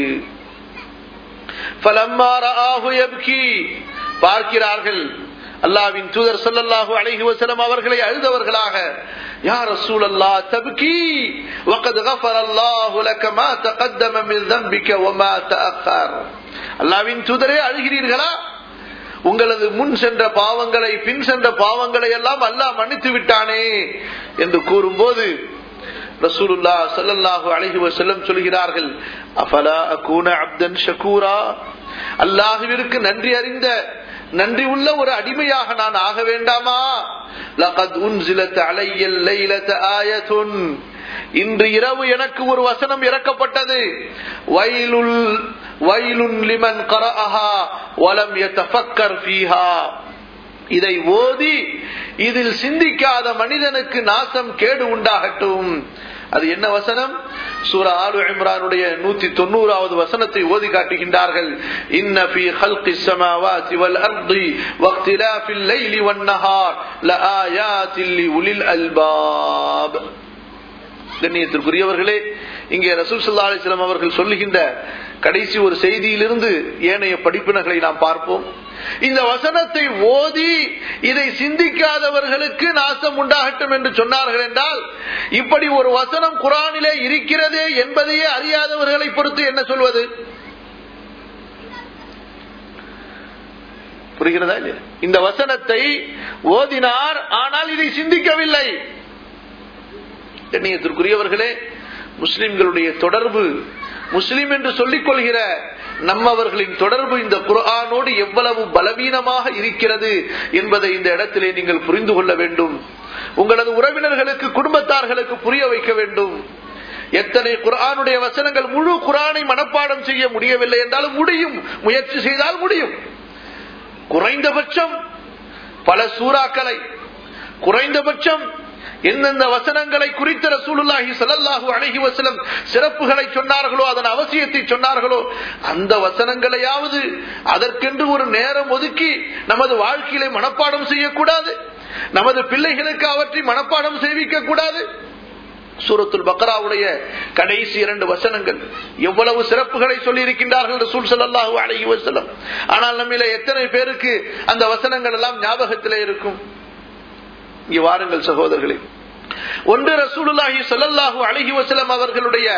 فلما رآه يبكي. பார்க்கிறார்கள் அல்லாஹ்வின் தூதர் ஸல்லல்லாஹு அலைஹி வஸல்லம் அவர்களை அழுதவர்களாக. யா ரசூலல்லாஹ் தப்கி வகத் கஃபர அல்லாஹு லக மா தகத்தம மின் ذنبك وما تأخر. அல்லாஹ்வின் தூதரே அழுகிறீர்களா? உங்களது முன் சென்ற பாவங்களை பின் சென்ற பாவங்களை எல்லாம் அல்லாஹ் மன்னித்து விட்டானே என்று கூறும்போது ரசூலுல்லாஹ் ஸல்லல்லாஹு அலைஹி வஸல்லம் சொல்கிறார்கள், அஃபலா அகூன அப்தன் ஷகூரா, அல்லாஹ்விற்கு நன்றி அறிந்த நன்றி உள்ள ஒரு அடிமையாக நான் ஆக வேண்டாமா? லகத் உன்ஸிலத் அலையல் லைலத ஆயத்துன், இன்று இரவு எனக்கு ஒரு வசனம் இறக்கப்பட்டது. வைலுன் லிமன் கரஅஹா வலம் யதஃபக்கர் ஃபீஹா, இதை ஓதி இதில் சிந்திக்காத மனிதனுக்கு நாசம் கேடு உண்டாகட்டும். அது என்ன வசனம்? சூரா ஆலு இம்ரானுடைய 190வது வசனத்தை ஓதி காட்டுகின்றார்கள். இன்ன ஃபீ ஹல்கிஸ் ஸமாவாதி வல் அர்தி வக்திலாஃபில் லைலி வன் நஹார் லஆயாத்தில் லிஉலில் அல்பாப். கண்ணியத்திற்குரியவர்களே, இங்கே ரசூல் ஸல்லல்லாஹு அலைஹி வஸல்லம் அவர்கள் சொல்லுகின்ற கடைசி ஒரு செய்தியிலிருந்து ஏனைய படிப்பினைகளை நாம் பார்ப்போம். இந்த வசனத்தை ஓதி இதை சிந்திக்காதவர்களுக்கு நாசம் உண்டாகட்டும் என்று சொன்னார்கள் என்றால், இப்படி ஒரு வசனம் குர்ஆனிலே இருக்கிறதே என்பதையே அறியாதவர்களை பொறுத்து என்ன சொல்வது? புரிகிறதா இல்லையா? இந்த வசனத்தை ஓதினார், ஆனால் இதை சிந்திக்கவில்லை. கண்ணியத்திற்குரியவர்களே, முஸ்லிம்களுடைய தொடர்பு, முஸ்லிம் என்று சொல்லிக் கொள்கிற நம்மவர்களின் தொடர்பு இந்த குர்ஆனோடு எவ்வளவு பலவீனமாக இருக்கிறது என்பதை இந்த இடத்திலே நீங்கள் புரிந்து கொள்ள வேண்டும். உங்களது உறவினர்களுக்கு, குடும்பத்தார்களுக்கு புரிய வைக்க வேண்டும். எத்தனை குர்ஆனுடைய வசனங்கள், முழு குர்ஆனை மனப்பாடம் செய்ய முடியவில்லை என்றாலும் முடியும், முயற்சி செய்தால் முடியும். குறைந்தபட்சம் பல சூறாக்களை, குறைந்தபட்சம் எந்தெந்த வசனங்களை குறித்த ரசூலுல்லாஹி ஸல்லல்லாஹு அலைஹி வஸல்லம் சிறப்புகளை சொன்னார்களோ, அதன் அவசியத்தை சொன்னார்களோ, அந்த வசனங்களையாவது அதற்கென்று ஒரு நேரம் ஒதுக்கி நமது வாழ்க்கையிலே மனப்பாடம் செய்யக்கூடாது? நமது பிள்ளைகளுக்கு அவற்றை மனப்பாடம் செய்விக்க கூடாது? சூரத்துல் பக்ராவுடைய கடைசி 2 வசனங்கள் எவ்வளவு சிறப்புகளை சொல்லி இருக்கின்றார்கள் ரசூல் ஸல்லல்லாஹு அலைஹி வஸல்லம். ஆனால் நம்மிலே எத்தனை பேருக்கு அந்த வசனங்கள் எல்லாம் ஞாபகத்திலே இருக்கும்? இங்கே வாருங்கள் சகோதரர்களே, ஒன்று ரசூலுல்லாஹி ஸல்லல்லாஹு அலைஹி வஸல்லம் அவர்களுடைய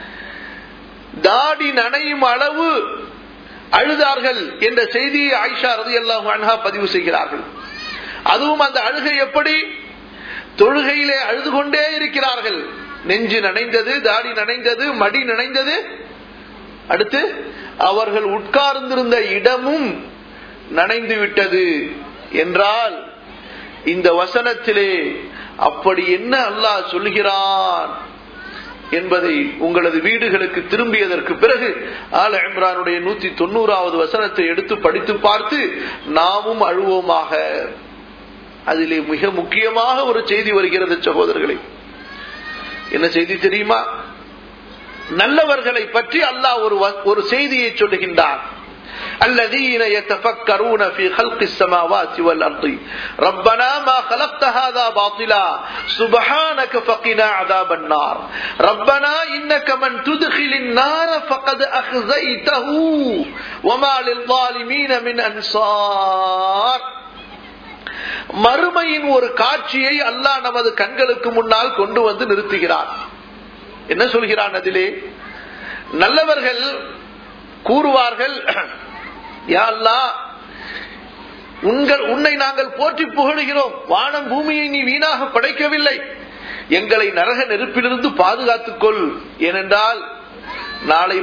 தாடி நனையும் அளவு அழுதார்கள் என்ற செய்தியை ஆயிஷா ரலியல்லாஹு அன்ஹா பதிவு செய்கிறார்கள். அதுவும் அந்த அழுகை எப்படி? தொழுகையிலே அழுது கொண்டே இருக்கிறார்கள். நெஞ்சு நனைந்தது, தாடி நனைந்தது, மடி நனைந்தது. அடுத்து அவர்கள் உட்கார்ந்திருந்த இடமும் நனைந்து விட்டது என்றால், இந்த வசனத்திலே அப்படி என்ன அல்லாஹ் சொல்கிறான் என்பதை உங்களது வீடுகளுக்கு திரும்பியதற்கு பிறகு ஆல இம்ரானுடைய 190வது வசனத்தை எடுத்து படித்து பார்த்து நாமும் அழுவோமாக. அதிலே மிக முக்கியமாக ஒரு செய்தி வருகிறது சகோதரர்களே. என்ன செய்தி தெரியுமா? நல்லவர்களை பற்றி அல்லாஹ் ஒரு செய்தியை சொல்லுகின்றார். الذين يتفكرون في خلق السماوات والأرض ربنا ما خلقت هذا باطلا سبحانك فقنا عذاب النار ربنا إنك من تدخل النار فقد أخزيته وما للظالمين من أنصار. மறுமையின் ஒரு காட்சியை அல்லாஹ் நமது கண்களுக்கு முன்னால் கொண்டு வந்து நிறுத்துகிறார். என்ன சொல்கிறான்? அதிலே நல்லவர்கள் கூறுவார்கள், யா அல்லாஹ், உன்னை நாங்கள் போற்றி புகழுகிறோம். வானம் பூமியை நீ வீணாக படைக்கவில்லை, எங்களை நரக நெருப்பிலிருந்து பாதுகாத்துக்கொள். ஏனென்றால் நாளை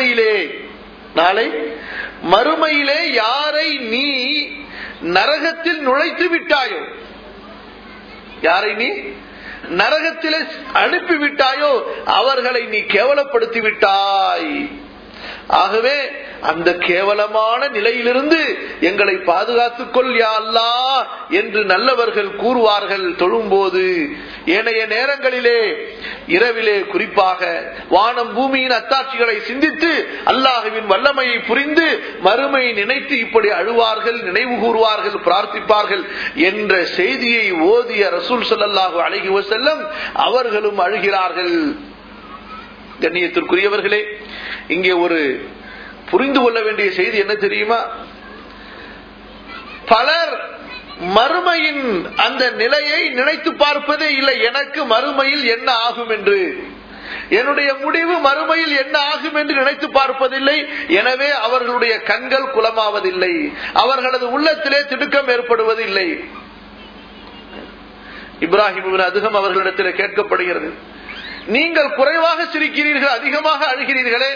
மறுமையிலே யாரை நீ நரகத்தில் நுழைத்து விட்டாயோ, யாரை நீ நரகத்திலே அனுப்பிவிட்டாயோ அவர்களை நீ கேவலப்படுத்தி விட்டாய். ஆகவே அந்த கேவலமான நிலையிலிருந்து எங்களை பாதுகாத்துக் கொள் யா அல்லாஹ் என்று நல்லவர்கள் கூறுவார்கள் தொழும்போது. ஏனைய நேரங்களிலே, இரவிலே குறிப்பாக வானம் பூமியின் அத்தாட்சிகளை சிந்தித்து அல்லாஹ்வின் வல்லமையை புரிந்து மறுமையை நினைத்து இப்படி அழுவார்கள், நினைவு கூறுவார்கள், பிரார்த்திப்பார்கள் என்ற செய்தியை ஓதிய ரசூல் ஸல்லல்லாஹு அலைஹி வஸல்லம் அவர்களும் அழுகிறார்கள். கண்ணியத்திற்குரியவர்களே, இங்கே ஒரு புரிந்து கொள்ள வேண்டிய செய்தி என்ன தெரியுமா? பலர் மறுமையின் அந்த நிலையை நினைத்து பார்ப்பதே இல்லை. எனக்கு மறுமையில் என்ன ஆகும் என்று என்னுடைய முடிவு மறுமையில் என்ன ஆகும் என்று நினைத்து பார்ப்பதில்லை. எனவே அவர்களுடைய கண்கள் குலமாவதில்லை, அவர்களது உள்ளத்திலே திடுக்கம் ஏற்படுவதில்லை. இப்ராஹிம் இப்னு அதுகம் அவர்களிடத்தில் கேட்கப்படுகிறது, நீங்கள் குறைவாக சிரிக்கிறீர்கள், அதிகமாக அழுகிறீர்களே,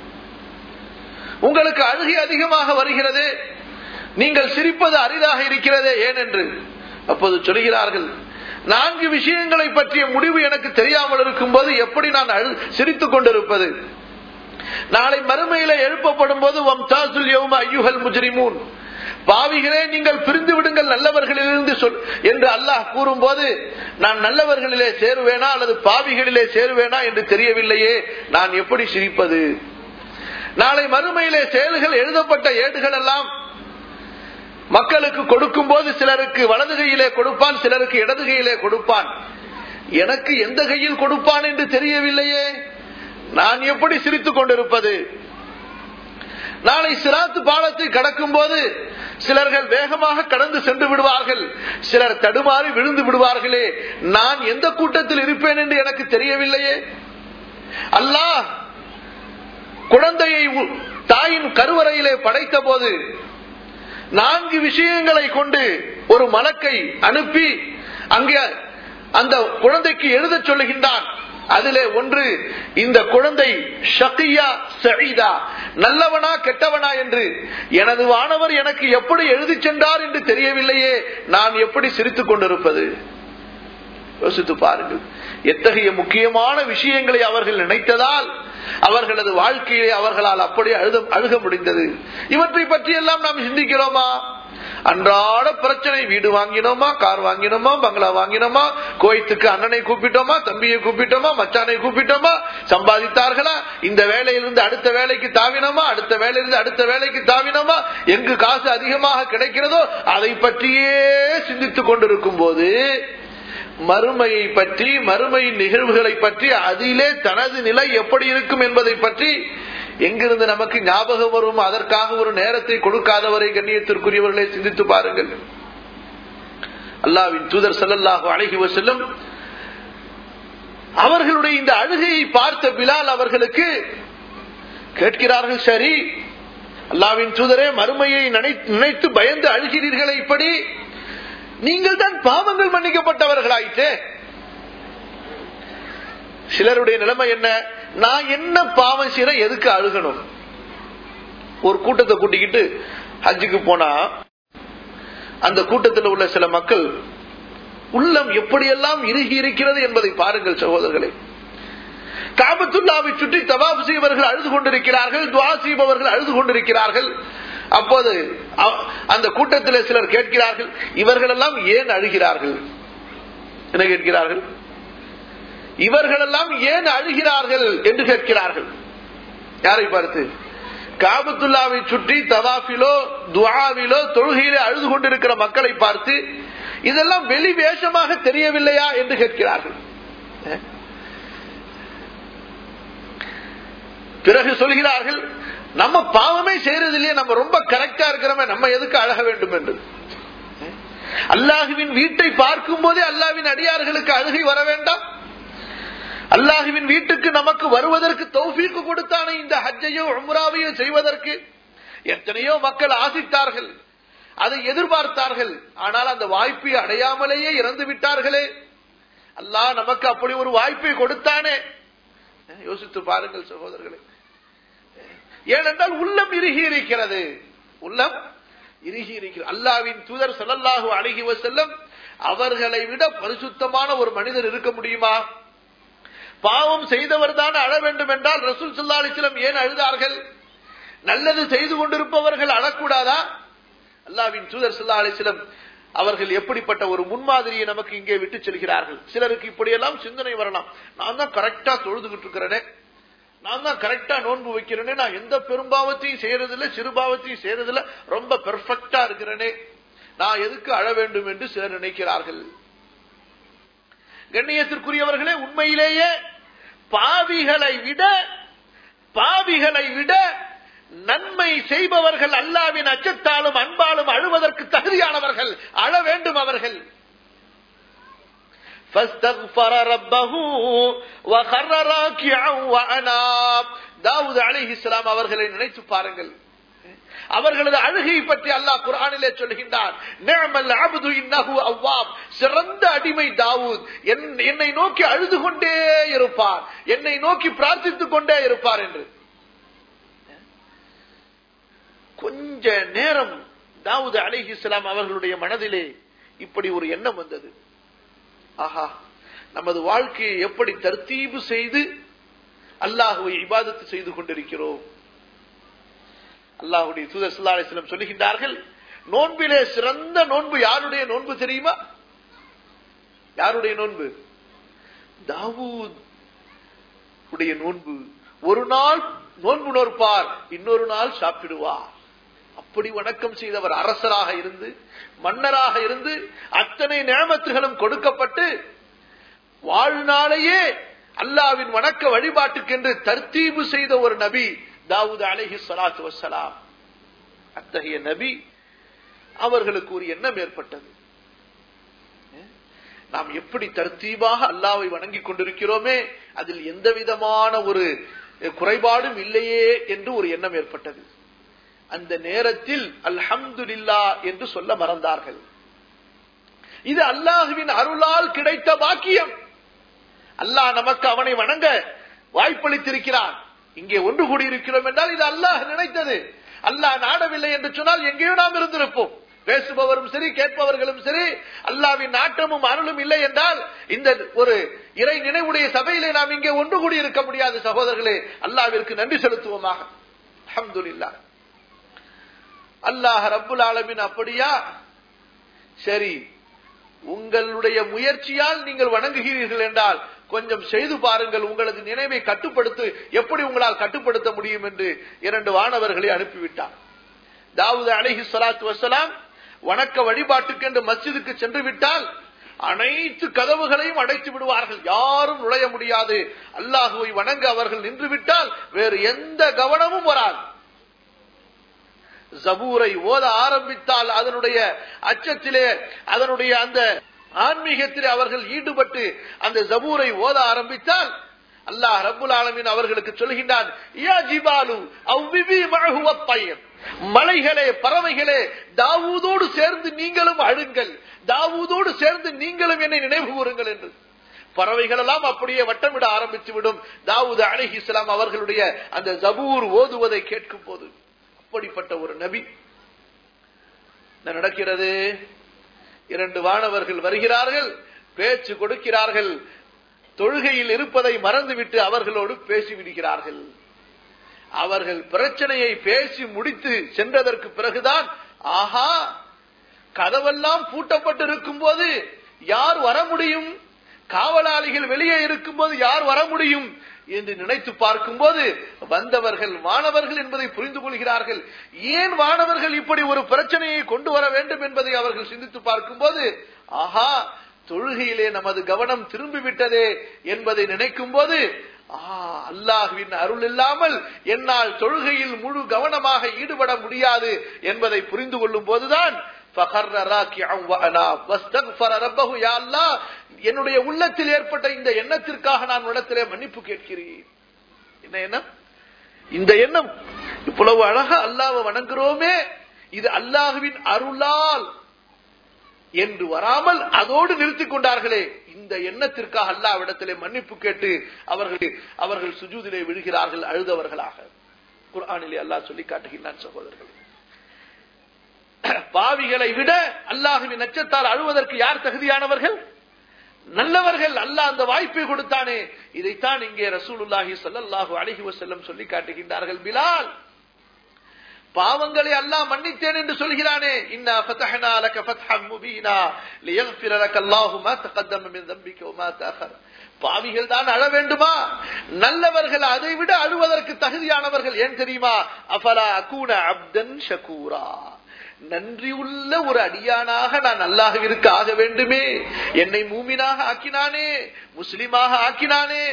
உங்களுக்கு அழுகை அதிகமாக வருகிறது, நீங்கள் சிரிப்பது அரிதாக இருக்கிறதே, ஏன் என்று. அப்போது சொல்கிறார்கள், 4 விஷயங்களை பற்றிய முடிவு எனக்கு தெரியாமல் இருக்கும் போது எப்படி நான் சிரித்துக் கொண்டிருப்பது? நாளை மறுமையில எழுப்பப்படும் போது வம்தாசுல் யௌம அய்யுஹல் முஜ்ரிமூன், பாவிகளே நீங்கள் பிரிந்து விடுங்கள் நல்லவர்களிலிருந்து சொல் என்று அல்லாஹ் கூறும்போது நான் நல்லவர்களிலே சேருவேனா அல்லது பாவிகளிலே சேருவேனா என்று தெரியவில்லையே, நான் எப்படி சிரிப்பது? நாளை மறுமையிலே செயல்கள் எழுதப்பட்ட ஏடுகள் எல்லாம் மக்களுக்கு கொடுக்கும் போது சிலருக்கு வலது கையிலே கொடுப்பான், சிலருக்கு இடது கையிலே கொடுப்பான். எனக்கு எந்த கையில் கொடுப்பான் என்று தெரியவில்லையே, நான் எப்படி சிரித்துக் கொண்டிருப்பது? நாளை சிராத்து பாலத்தை கடக்கும் போது சிலர்கள் வேகமாக கடந்து சென்று விடுவார்கள், சிலர் தடுமாறி விழுந்து விடுவார்களே, நான் எந்த கூட்டத்தில் இருப்பேன் என்று எனக்கு தெரியவில்லையே. அல்லாஹ் குழந்தையை தாயின் கருவறையிலே படைத்த போது 4 விஷயங்களை கொண்டு ஒரு மலக்கை அனுப்பி அங்கே அந்த குழந்தைக்கு எழுத சொல்லுகின்றான். அதிலே ஒன்று, இந்த குழந்தை ஷகியா சஈதா, நல்லவனா கெட்டவனா என்று எனது வானவர் எனக்கு எப்படி எழுதி சென்றார் என்று தெரியவில்லையே, நான் எப்படி சிரித்துக் கொண்டிருப்பது? யோசித்து பாருங்கள். எத்தகைய முக்கியமான விஷயங்களை அவர்கள் நினைத்ததால் அவர்களது வாழ்க்கையை அவர்களால் அப்படி அழுக முடிந்தது. இவற்றை பற்றி எல்லாம் நாம் சிந்திக்கிறோமா? அன்றாட பிரச்சனை, வீடு வாங்கினோமா, கார் வாங்கினோமா, பங்களா வாங்கினோமா, கோயத்துக்கு அண்ணனை கூப்பிட்டோமா, தம்பியை கூப்பிட்டோமா, மச்சானை கூப்பிட்டோமா, சம்பாதித்தார்களா, இந்த வேலையிலிருந்து அடுத்த வேலைக்கு தாவினோமா, அடுத்த வேலையிலிருந்து அடுத்த வேலைக்கு தாவினோமா, எங்கு காசு அதிகமாக கிடைக்கிறதோ அதை பற்றியே சிந்தித்துக் கொண்டிருக்கும் போது மறுமையை பற்றி, மறுமை நிகழ்வுகளை பற்றி, அதிலே தனது நிலை எப்படி இருக்கும் என்பதை பற்றி எங்கிருந்து நமக்கு ஞாபகம் வரும்? அதற்காக ஒரு நேரத்தை கொடுக்காதவரை கண்ணியத்திற்குரியவர்களை சிந்தித்து பாருங்கள். அல்லாஹ்வின் தூதர் ஸல்லல்லாஹு அலைஹி வஸல்லம் அவர்களுடைய இந்த அழுகையை பார்த்த பிலால் அவர்களுக்கு கேட்கிறார்கள், சரி அல்லாஹ்வின் தூதரே, மறுமையை நினைத்து பயந்து அழுகிறீர்களே, இப்படி நீங்கள் தான் பாவங்கள் மன்னிக்கப்பட்டவர்களாயிற்றே. சிலருடைய நிலைமை என்ன? நான் என்ன பாவம் செய்ய எதுக்கு அழுகணும்? ஒரு கூட்டத்தை கூட்டிக்கிட்டு ஹஜ்ஜுக்கு போனா அந்த கூட்டத்தில் உள்ள சில மக்கள் உள்ளம் எப்படியெல்லாம் இறுகி இருக்கிறது என்பதை பாருங்கள் சகோதரர்களே. காபத்துல்லாவை சுற்றி தவாப் செய்பவர்கள் அழுது கொண்டிருக்கிறார்கள், துஆ செய்பவர்கள் அழுது கொண்டிருக்கிறார்கள். அப்போது அந்த கூட்டத்தில் சிலர் கேட்கிறார்கள், இவர்கள் எல்லாம் ஏன் அழுகிறார்கள்? என்ன கேட்கிறார்கள்? இவர்களெல்லாம் ஏன் அழுகிறார்கள் என்று கேட்கிறார்கள். யாரை பார்த்து? காபத்துல்லாவை சுற்றி தவாஃபிலோ துஆவிலோ தொழுகையிலே அழுது கொண்டிருக்கிற மக்களை பார்த்து இதெல்லாம் வெளி வேஷமாக தெரியவில்லையா என்று கேட்கிறார்கள். பிறகு சொல்கிறார்கள், நம்ம பாவமே செய்யறதில்லையே, நம்ம ரொம்ப கரெக்டா இருக்கிறோமே, நம்ம எதுக்கு அழக வேண்டும் என்று. அல்லாஹுவின் வீட்டை பார்க்கும் போதே அல்லாஹ்வின் அடியார்களுக்கு அழுகை வர வேண்டாம்? அல்லாஹுவின் வீட்டுக்கு நமக்கு வருவதற்கு தௌஃபீக் கொடுத்தானே இந்த ஹஜ்ஜையோ உம்ராவையோ செய்வதற்கு. எத்தனையோ மக்கள் ஆசித்தார்கள், அதை எதிர்பார்த்தார்கள், ஆனால் அந்த வாய்ப்பை அடையாமலேயே இறந்து விட்டார்களே. அல்லாஹ் நமக்கு அப்படி ஒரு வாய்ப்பை கொடுத்தானே. யோசித்து பாருங்கள் சகோதரர்களே. ஏனென்றால் உள்ளம் இறுகி இருக்கிறது, உள்ளம் இறுகி இருக்கிறது. அல்லாஹ்வின் தூதர் ஸல்லல்லாஹு அலைஹி வஸல்லம் அவர்களை விட பரிசுத்தமான ஒரு மனிதர் இருக்க முடியுமா? பாவம் செய்தவர் தான் அழ வேண்டும் என்றால் ரசூல் ஸல்லல்லாஹு அலைஹி வஸல்லம் ஏன் அழுதார்கள்? நல்லது செய்து கொண்டிருப்பவர்கள் அழக்கூடாதா? அல்லாஹ்வின் தூதர் ஸல்லல்லாஹு அலைஹி வஸல்லம் அவர்கள் எப்படிப்பட்ட ஒரு முன்மாதிரியை நமக்கு இங்கே விட்டு செல்கிறார்கள். சிலருக்கு இப்படியெல்லாம் சிந்தனை வரலாம், நான் தான் கரெக்டா தொழுதுகிட்டு இருக்கிறேனே, நான் தான் கரெக்டா நோன்பு வைக்கிறேனே, நான் எந்த பெரும்பாவத்தையும் செய்யறதில்லை, சிறுபாவத்தையும் செய்யறதில்லை, ரொம்ப பெர்ஃபெக்டா இருக்கிறேனே, நான் எதுக்கு அழ வேண்டும் என்று சிலர் நினைக்கிறார்கள். கண்ணியத்திற்குரியவர்களே, உண்மையிலேயே பாவிகளை விட நன்மை செய்பவர்கள் அல்லாஹ்வின் அச்சத்தாலும் அன்பாலும் அழுவதற்கு தகுதியானவர்கள், அழ வேண்டும் அவர்கள். فاستغفر ربه وخر راكعا وأناب. தாவூத் அலைஹிஸ்ஸலாம் அவர்களை நினைத்து பாருங்கள். அவர்களது அழுகை பற்றி அல்லாஹ் குர்ஆனிலே சொல்கின்றான், நிஅமல் அப்து இன்னஹு அவ்வாப். சிறந்த அடிமை தாவூத் என்னை நோக்கி அழுது கொண்டே இருப்பார், என்னை நோக்கி பிரார்த்தித்துக் கொண்டே இருப்பார் என்று. கொஞ்ச நேரம் தாவூத் அலைஹிஸ்ஸலாம் அவர்களுடைய மனதிலே இப்படி ஒரு எண்ணம் வந்தது. ஆஹா, நமது வாழ்க்கையை எப்படி தர்த்தீபு செய்து அல்லாஹ்வை இபாதத்து செய்து கொண்டிருக்கிறோம். அல்லாஹ்வுடைய தூதர் ஸல்லல்லாஹு அலைஹி வஸல்லம் சொல்லுகின்றார்கள், நோன்பிலே சிறந்த நோன்பு யாருடைய நோன்பு தெரியுமா? யாருடைய நோன்பு? தாவூத் உடைய நோன்பு. ஒரு நாள் நோன்பு நோற்பார், இன்னொரு நாள் சாப்பிடுவார். அப்படி வணக்கம் செய்தவர். அரசராக இருந்து, மன்னராக இருந்து, அத்தனை நியமத்துகளும் கொடுக்கப்பட்டு வாழ்நாளையே அல்லாஹ்வின் வணக்க வழிபாட்டுக்கென்று தர்த்தீபு செய்த ஒரு நபி தாவூத் அலைஹிஸ்ஸலாத்து வஸ்ஸலாம். அத்தகைய நபி அவர்களுக்கு ஒரு எண்ணம் ஏற்பட்டது, நாம் எப்படி தர்த்தீபாக அல்லாஹ்வை வணங்கிக் கொண்டிருக்கிறோமே, அதில் எந்த விதமான ஒரு குறைபாடும் இல்லையே என்று ஒரு எண்ணம் ஏற்பட்டது. அந்த நேரத்தில் அல்ஹம்துலில்லாஹ் என்று சொல்ல மறந்தார்கள். இது அல்லாஹ்வின் அருளால் கிடைத்த பாக்கியம். அல்லாஹ் நமக்கு அவனை வணங்க வாய்ப்பளித்திருக்கிறான். இங்கே ஒன்று கூடியிருக்கிறோம் என்றால் இது அல்லாஹ் நினைத்தது. அல்லாஹ் நாடவில்லை என்று சொன்னால் எங்கேயோ நாம் இருந்திருப்போம். பேசுபவரும் சரி, கேட்பவர்களும் சரி, அல்லாஹ்வின் நாட்டமும் அருளும் இல்லை என்றால் இந்த ஒரு இறை நினைவுடைய சபையிலே நாம் இங்கே ஒன்று கூடி இருக்க முடியாது. சகோதரர்களே, அல்லாஹ்விற்கு நன்றி செலுத்துவோமாக. அல்ஹம்துலில்லாஹ். அல்லாஹ் ரப்புல் ஆலமீன் அப்படியா? சரி, உங்களுடைய முயற்சியால் நீங்கள் வணங்குகிறீர்கள் என்றால் கொஞ்சம் செய்து பாருங்கள், உங்களது நினைவை கட்டுப்படுத்து, எப்படி உங்களால் கட்டுப்படுத்த முடியும் என்று 2 வானவர்களை அனுப்பிவிட்டார். தாவூத் அலைஹிஸ்ஸலாத்து வஸ்ஸலாம் வணக்க வழிபாட்டுக்கென்று மஸ்ஜிதுக்கு சென்று விட்டால் அனைத்து கதவுகளையும் அடைத்து விடுவார்கள், யாரும் நுழைய முடியாது. அல்லாஹுவை வணங்க அவர்கள் நின்று விட்டால் வேறு எந்த கவனமும் வராது. ஜபூரை ஓத ஆரம்பித்தால் அதனுடைய அச்சத்திலே, அதனுடைய அந்த ஆன்மீகத்திலே அவர்கள் ஈடுபட்டு அந்த ஜபூரை ஓத ஆரம்பித்தால் அல்லாஹ் ரப்புல் ஆலமீன் அவர்களுக்கு சொல்கின்றான், யா ஜிபாலு அவ்விபி மஅஹு வத்தய்ர். மலைகளே, பறவைகளே, தாவூதோடு சேர்ந்து நீங்களும் அழுங்கள், தாவூதோடு சேர்ந்து நீங்களும் என்னை நினைவு கூறுங்கள் என்று. பறவைகள் எல்லாம் அப்படியே வட்டமிட ஆரம்பித்து விடும் தாவூத் அலைஹிஸ்ஸலாம் அவர்களுடைய அந்த ஜபூர் ஓதுவதை கேட்கும் போது. அப்படிப்பட்ட ஒரு நபி. நடக்கிறது, 2 வானவர்கள் வருகிறார்கள், பேச்சு கொடுக்கிறார்கள், தொழுகையில் இருப்பதை மறந்துவிட்டு அவர்களோடு பேசிவிடுகிறார்கள். அவர்கள் பிரச்சனையை பேசி முடித்து சென்றதற்கு பிறகுதான், ஆஹா, கதவெல்லாம் பூட்டப்பட்டு இருக்கும் போது யார் வர முடியும், காவலாளிகள் வெளியே இருக்கும் போது யார் வர முடியும் என்று நினைத்து பார்க்கும் போது வந்தவர்கள் வானவர்கள் என்பதை புரிந்து கொள்கிறார்கள். ஏன் வானவர்கள் இப்படி ஒரு பிரச்சனையை கொண்டு வர வேண்டும் என்பதை அவர்கள் சிந்தித்து பார்க்கும் போது, ஆஹா, தொழுகையிலே நமது கவனம் திரும்பிவிட்டதே என்பதை நினைக்கும் போது, அல்லாஹ்வின் அருள் இல்லாமல் என்னால் தொழுகையில் முழு கவனமாக ஈடுபட முடியாது என்பதை புரிந்து கொள்ளும் போதுதான் என்னுடைய உள்ளத்தில் ஏற்பட்ட இந்த எண்ணத்திற்காக நான் உள்ளத்திலே மன்னிப்பு கேட்கிறேன். என்ன எண்ணம்? இந்த எண்ணம், இவ்வளவு அழகா அல்லாஹ்வை வணங்குறோமே, இது அல்லாஹ்வின் அருளால் என்று வராமல் அதோடு நிறுத்திக் கொண்டார்களே, இந்த எண்ணத்திற்காக அல்லாஹ்விடத்திலே மன்னிப்பு கேட்டு அவர்கள் சுஜூதிலே விழுகிறார்கள், அழுதவர்களாக. குர்ஆனிலே அல்லாஹ் சொல்லி காட்டுகிறான். சகோதரர்கள், பாவிகளை விட அல்லாஹ்வின் அச்சத்தால் அழுவதற்கு யார் தகுதியானவர்கள்? நல்லவர்கள். அல்லாஹ் அந்த வாய்ப்பை கொடுத்தானே. இதைத்தான் இங்கே ரசூலுல்லாஹி ஸல்லல்லாஹு அலைஹி வஸல்லம் சொல்லி காட்டுகின்றார்கள். பிலால், பாவங்களை அல்லாஹ் மன்னித்தேன் என்று சொல்கிறானே, இன்னா ஃபதஹ்னா லக ஃபத்ஹன் முபீனா லியக்ஃபிர லக அல்லாஹு மா தகத்தம மின் தம்பிக வ மா தஅഖர். பாவிகள் தான் அழ வேண்டுமா? நல்லவர்கள் அதை விட அழுவதற்கு தகுதியானவர்கள். ஏன் தெரியுமா? அஃபலா அகூன அப்தன் ஷகூரா. நன்றி உள்ள ஒரு அடியானாக நான் அல்லாஹ்விற்கு ஆக வேண்டுமே. என்னை மூமினாக ஆக்கினானே, முஸ்லிமாக ஆக்கினானே,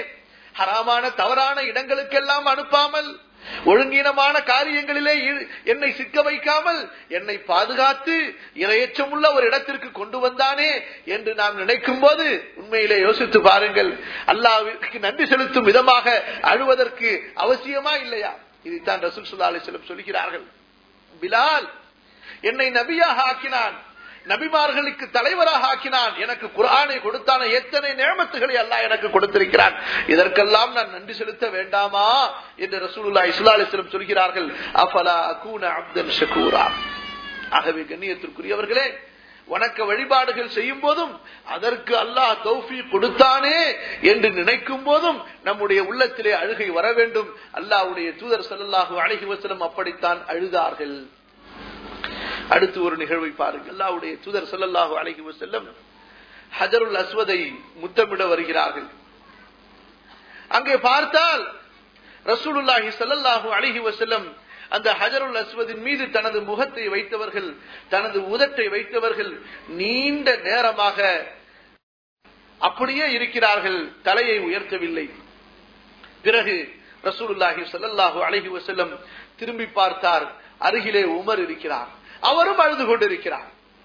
ஹராமான தவறான இடங்களுக்கெல்லாம் அனுப்பாமல், ஒழுங்கீனமான காரியங்களிலே என்னை சிக்க வைக்காமல் என்னை பாதுகாத்து இரையச்சமுள்ள ஒரு இடத்திற்கு கொண்டு வந்தானே என்று நாம் நினைக்கும் போது உண்மையிலே யோசித்து பாருங்கள், அல்லாஹ்விற்கு நன்றி செலுத்தும் விதமாக அழுவதற்கு அவசியமா இல்லையா? இதைத்தான் ரசூல் ஸல்லல்லாஹு அலைஹி வஸல்லம் சொல்கிறார்கள். பிலால் என்னை நபியாக ஆக்கினான், நபிமார்களுக்கு தலைவராக ஆக்கினான், எனக்கு குர்ஆனை கொடுத்தான, எத்தனை நிஅமத்துகளை அல்லாஹ் எனக்கு கொடுத்திருக்கிறான், இதற்கெல்லாம் நான் நன்றி செலுத்த வேண்டாமா என்று ரசூலுல்லாஹி ஸல்லல்லாஹு அலைஹி வஸல்லம் சொல்கிறார்கள். அஃபலா அகூன அப்தன் ஷகூரா. ஆகவே கண்ணியத்திற்குரியவர்களே, வணக்க வழிபாடுகள் செய்யும் போதும் அதற்கு அல்லாஹ் தௌஃபீக் கொடுத்தானே என்று நினைக்கும் போதும் நம்முடைய உள்ளத்திலே அழுகை வர வேண்டும். அல்லாஹ்வுடைய தூதர் ஸல்லல்லாஹு அலைஹி வஸல்லம் அப்படித்தான் அழுதார்கள். அடுத்து ஒரு நிகழ்வை பாருங்கள். அல்லாஹ்வுடைய தூதர் ஸல்லல்லாஹு அலைஹி வஸல்லம் ஹஜருல் அஸ்வதை முத்தமிட வருகிறார்கள். அங்கே பார்த்தால் ரசூலுல்லாஹி ஸல்லல்லாஹு அலைஹி வஸல்லம் அந்த ஹஜருல் அஸ்வதின் மீது தனது முகத்தை வைத்தவர்கள், தனது உதட்டை வைத்தவர்கள் நீண்ட நேரமாக அப்படியே இருக்கிறார்கள், தலையை உயர்த்தவில்லை. பிறகு ரசூலுல்லாஹி ஸல்லல்லாஹு அலைஹி வஸல்லம் திரும்பி பார்த்தார், அருகிலே உமர் இருக்கிறார், அவரும் அழுது கொண்டிருக்கிறார்.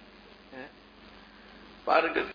பாருங்கள்,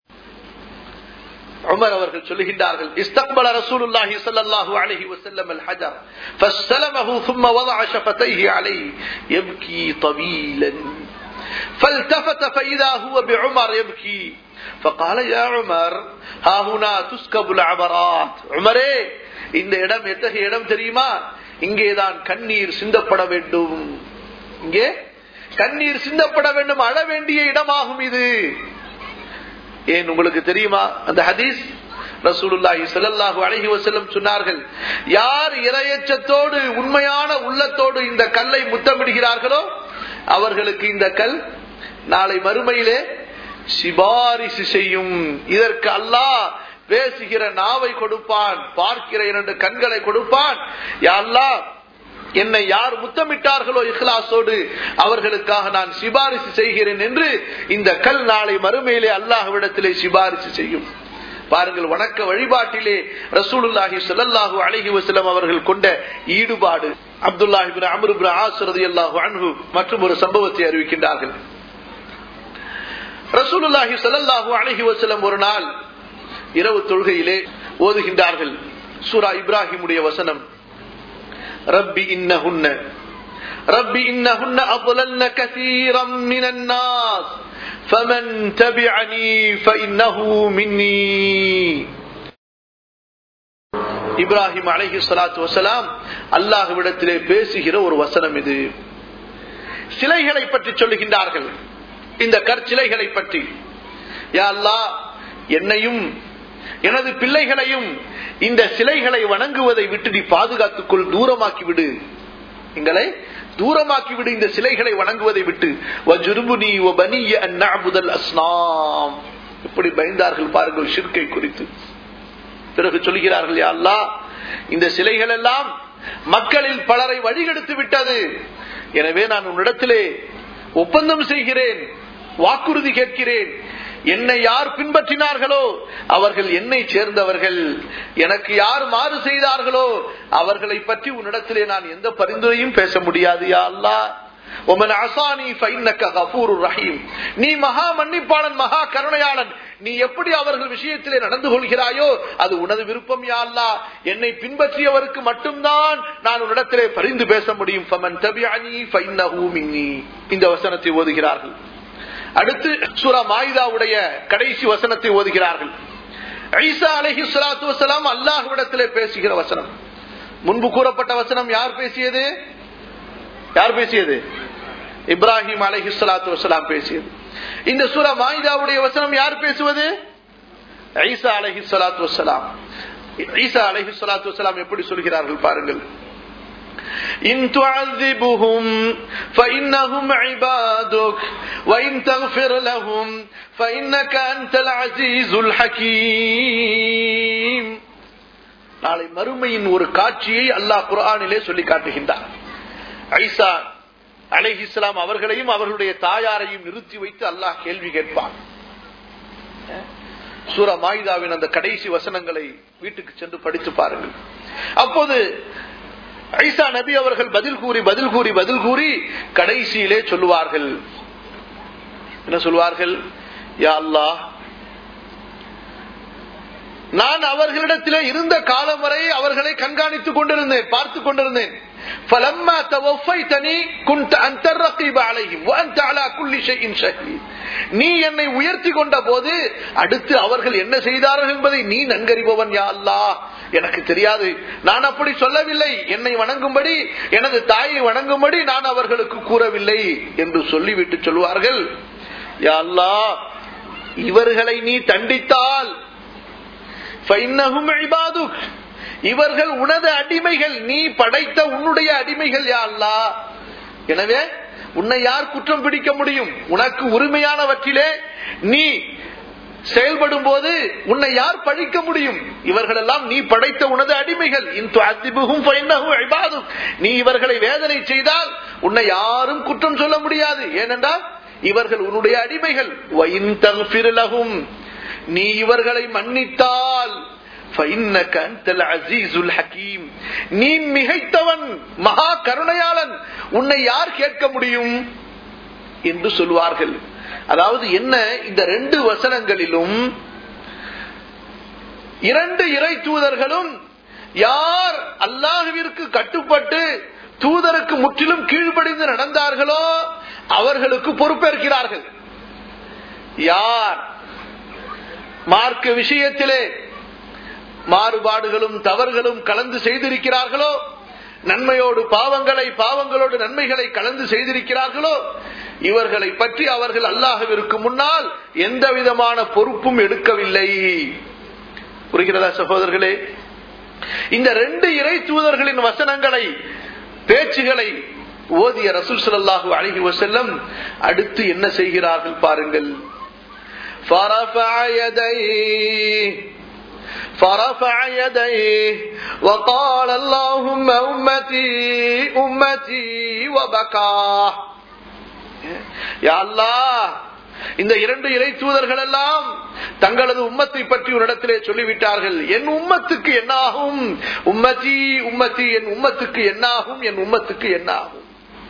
உமர் அவர்கள் சொல்லுகின்றார்கள், இஸ்தக்பல ரசூலுல்லாஹி ஸல்லல்லாஹு அலைஹி வஸல்லம் அல்-ஹஜர் ஃபஸ்ஸலமஹு ثم وضع شفتيه عليه يبكي طويلا فالتفت فإذا هو بعمر يبكي فقال يا عمر ها هنا تسكب العبرات. உமரே, இந்த இடம் எத்தகைய இடம் தெரியுமா? இங்கேதான் கண்ணீர் சிந்தப்பட வேண்டும், இங்கே கண்ணீர் சிந்தப்பட வேண்டும், அழ வேண்டிய இடமாகும் இது. ஏன் உங்களுக்கு தெரியுமா அந்த ஹதீஸ்? ரசூலுல்லாஹி ஸல்லல்லாஹு அலைஹி வஸல்லம் சொன்னார்கள், யார் இறையச்சத்தோடு உண்மையான உள்ளத்தோடு இந்த கல்லை முத்தமிடுகிறார்களோ அவர்களுக்கு இந்த கல் நாளை மறுமையிலே சிபாரிசு செய்யும். இதற்கு அல்லாஹ் பேசுகிற நாவை கொடுப்பான், பார்க்கிற 2 கண்களை கொடுப்பான். யா அல்லாஹ், என்னை யார் முத்தமிட்டார்களோ இஹ்லாஸோடு அவர்களுக்காக நான் சிபாரிசு செய்கிறேன் என்று இந்த கல் நாளை மறுமையிலே அல்லாஹ்விடத்திலே சிபாரிசு செய்யும். பாருங்கள், வணக்க வழிபாட்டிலே ரசூலுல்லாஹி ஸல்லல்லாஹு அலைஹி வஸல்லம் அவர்கள் கொண்ட ஈடுபாடு. Abdullah ibn Amr ibn Aas ரலியல்லாஹு அன்ஹு மற்றும் ஒரு சம்பவத்தை அறிவிக்கின்றார்கள். ரசூலுல்லாஹி ஸல்லல்லாஹு அலைஹி வஸல்லம் ஒரு நாள் இரவு தொழுகையிலே ஓதுகின்றார்கள் சூரா இப்ராஹிமுடைய வசனம், ரப்பி இன்னஹுன்ன அضللن كثيرا من الناس فمن تبعني فإنه مني. இப்ராஹிம் அலைஹிஸ்ஸலாத்து வஸலாம் அல்லாஹ்விடத்திலே பேசுகிற ஒரு வசனம் இது. சிலைகளை பற்றி சொல்லுகின்றார்கள், இந்த கற்சிலைகளை பற்றி. யா அல்லாஹ், என்னையும் எனது பிள்ளைகளையும் இந்த சிலைகளை வணங்குவதை விட்டு நீ பாதுகாத்துக்கொள், தூரமாக்கிவிடு, எங்களை தூரமாக்கிவிடு இந்த சிலைகளை வணங்குவதை விட்டு. வஜுர்புனி வபனிய அன் நஅபுதல் அஸ்னாம். இப்படி பயந்தார்கள் பாருங்கள் ஷிர்கை குறித்து. பிறகு சொல்கிறார்கள், யா அல்லாஹ், இந்த சிலைகள் எல்லாம் மக்களில் பலரை வழிகெடுத்து விட்டது, எனவே நான் உன்னிடத்திலே ஒப்பந்தம் செய்கிறேன், வாக்குறுதி கேட்கிறேன், என்னை யார் பின்பற்றினார்களோ அவர்கள் என்னை சேர்ந்தவர்கள், எனக்கு யார் மாறு செய்தார்களோ அவர்களை பற்றி உன்னிடத்திலே நான் எந்த பரிந்துரையும் பேச முடியாது. யா அல்லாஹ், ومن عصاني فإنك غفور رحيم. நீ மகா மன்னிப்பாளன், மகா கருணையாளன், நீ எப்படி அவர்கள் விஷயத்திலே நடந்து கொள்கிறாயோ அது உனது விருப்பம். யா அல்லாஹ், என்னை பின்பற்றியவருக்கு மட்டும்தான் நான் உன்னிடத்திலே பரிந்து பேச முடியும். فمن تبعني فإنه مني. இந்த வசனத்தை ஓதுகிறார்கள். அடுத்து சூரா மாயிதாவுடைய கடைசி வசனத்தை ஓதுகிறார்கள். ஈசா அலைஹிஸ்ஸலாத்து வஸலாம் அல்லாஹ்விடத்திலே பேசுகிற வசனம். முன்பு கூறப்பட்ட வசனம் யார் பேசியது? இப்ராஹிம் அலைஹிஸ்ஸலாத்து வஸலாம் பேசியது. இந்த சூரா மாயிதாவுடைய வசனம் யார் பேசுவது? ஈசா அலைஹிஸ்ஸலாத்து வஸலாம். ஈசா அலைஹிஸ்ஸலாத்து வஸலாம் எப்படி சொல்கிறார்கள் பாருங்கள். إن تعذبهم فإنهم عبادك وإن تغفر لهم فإنك أنت العزيز الحكيم. நாளை மறுமையின் ஒரு காட்சியை அல்லாஹ் குர்ஆனிலே சொல்லி காட்டுகின்றார். ஈசா அலைஹிஸ்ஸலாம் அவர்களையும் அவர்களுடைய தாயாரையும் நிறுத்தி வைத்து அல்லாஹ் கேள்வி கேட்பான். சூரா மாயிதாவின் அந்த கடைசி வசனங்களை வீட்டுக்கு சென்று படித்து பாருங்கள். அப்போது ஈசா நபி அவர்கள் பதில் கூறி கடைசியிலே சொல்லுவார்கள், என்ன சொல்வார்கள்? யா அல்லாஹ், நான் அவர்களிடத்திலே இருந்த காலம் வரை அவர்களை கண்காணித்துக் கொண்டிருந்தேன், பார்த்துக் கொண்டிருந்தேன். நீ என்னை உயர்த்தி கொண்ட போது அடுத்து அவர்கள் என்ன செய்தார்கள் என்பதை நீ நன்கறிபவன் யா அல்லாஹ். எனக்கு தெரியாது, நான் அப்படி சொல்லவில்லை. என்னை வணங்கும்படி, எனது தாயை வணங்கும்படி நான் அவர்களுக்கு கூறவில்லை என்று சொல்லிவிட்டு சொல்வார்கள், யா அல்லாஹ், இவர்களை நீ தண்டித்தால் இவர்கள் உனது அடிமைகள், நீ படைத்த உன்னுடைய அடிமைகள் யா அல்லாஹ். எனவே உன்னை யார் குற்றம் பிடிக்க முடியும்? உனக்கு உரிமையானவற்றிலே நீ செயல்படும் போது உன்னை யார் பழிக்க முடியும்? இவர்கள் எல்லாம் நீ படைத்த உனது அடிமைகள். நீ இவர்களை வேதனை செய்தால் உன்னை யாரும் குற்றம் சொல்ல முடியாது. ஏனென்றால் இவர்கள் உன்னுடைய அடிமைகள். நீ இவர்களை மன்னித்தால் நீ மிகைத்தவன், மகா கருணையாளன், உன்னை யார் கேட்க முடியும் என்று சொல்வார்கள். அதாவது என்ன, இந்த 2 வசனங்களிலும் 2 இறை தூதர்களும் யார் அல்லாஹ்விற்கு கட்டுப்பட்டு தூதருக்கு முற்றிலும் கீழ்ப்படிந்து நடந்தார்களோ அவர்களுக்கு பொறுப்பேற்கிறார்கள். யார் மார்க்க விஷயத்திலே மாறுபாடுகளும் தவறுகளும் கலந்து செய்திருக்கிறார்களோ, நன்மையோடு பாவங்களை, பாவங்களோடு நன்மைகளை கலந்து செய்திருக்கிறார்களோ, இவர்களை பற்றி அவர்கள் அல்லாஹ்விற்கு முன்னால் எந்த விதமான பொறுப்பும் எடுக்கவில்லை. புரிகிறதா சகோதரர்களே? இந்த 2 இறை தூதர்களின் வசனங்களை, பேச்சுகளை ஓதிய ரசூல் ஸல்லல்லாஹு அலைஹி வஸல்லம் அடுத்து என்ன செய்கிறார்கள் பாருங்கள். فرفع يديه وقال اللهم أمتي أمتي وبكى. يا الله, இந்த 2 இறை தூதர்கள் எல்லாம் தங்களது உம்மத்தை பற்றி ஒரு இடத்திலே சொல்லிவிட்டார்கள். என் உம்மத்துக்கு என்னாகும், உம்மதி உம்மதி, என் உம்மத்துக்கு என்னாகும், என் உம்மத்துக்கு என்னாகும்.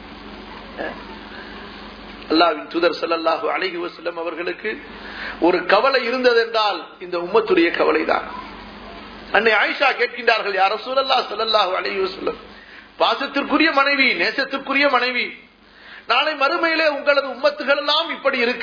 அல்லாஹ்வின் தூதர் ஸல்லல்லாஹு அலைஹி வஸல்லம் அவர்களுக்கு ஒரு கவலை இருந்தது என்றால் இந்த உம்மத்துடைய கவலைதான். அன்னை ஆயிஷா கேட்கின்றார்கள், யா ரசூலல்லாஹ் ஸல்லல்லாஹு அலைஹி வஸல்லம், பாசத்திற்குரிய மனைவி, நேசத்திற்குரிய மனைவி, நாளை மறுமையிலே உங்களது உம்மத்துகள் எல்லாம் இப்படி இருக்க,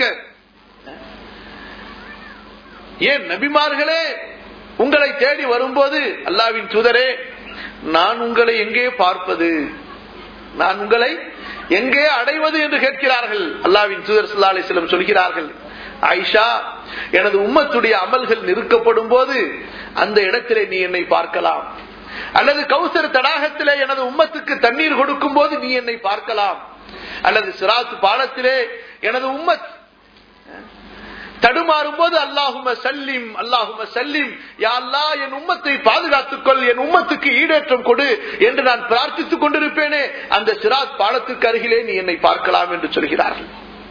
ஏன் நபிமார்களே உங்களை தேடி வரும்போது அல்லாஹ்வின் தூதரே நான் உங்களை எங்கே பார்ப்பது, நான் உங்களை எங்கே அடைவது என்று கேட்கிறார்கள். அல்லாஹ்வின் தூதர் ஸல்லல்லாஹு அலைஹி வஸல்லம் சொல்கிறார்கள், ஆயிஷா, எனது உம்மத்துடைய அமல்கள் நிறுக்கப்படும் போது அந்த இடத்திலே நீ என்னை பார்க்கலாம், அல்லது கௌசர் தடாகத்திலே எனது உம்மத்துக்கு தண்ணீர் கொடுக்கும் போது நீ என்னை பார்க்கலாம், அல்லது சிராத் பாலத்திலே எனது உம்மத் தடுமாறும் போது அல்லாஹும்ம சல்லிம் அல்லாஹும்ம சல்லிம், யா அல்லாஹ் என் உம்மத்தை பாதுகாத்துக்கொள், என் உம்மத்துக்கு ஈடேற்றம் கொடு என்று நான் பிரார்த்தித்துக் கொண்டிருப்பேனே, அந்த சிராத் பாலத்துக்கு அருகிலே நீ என்னை பார்க்கலாம் என்று சொல்கிறார்கள்.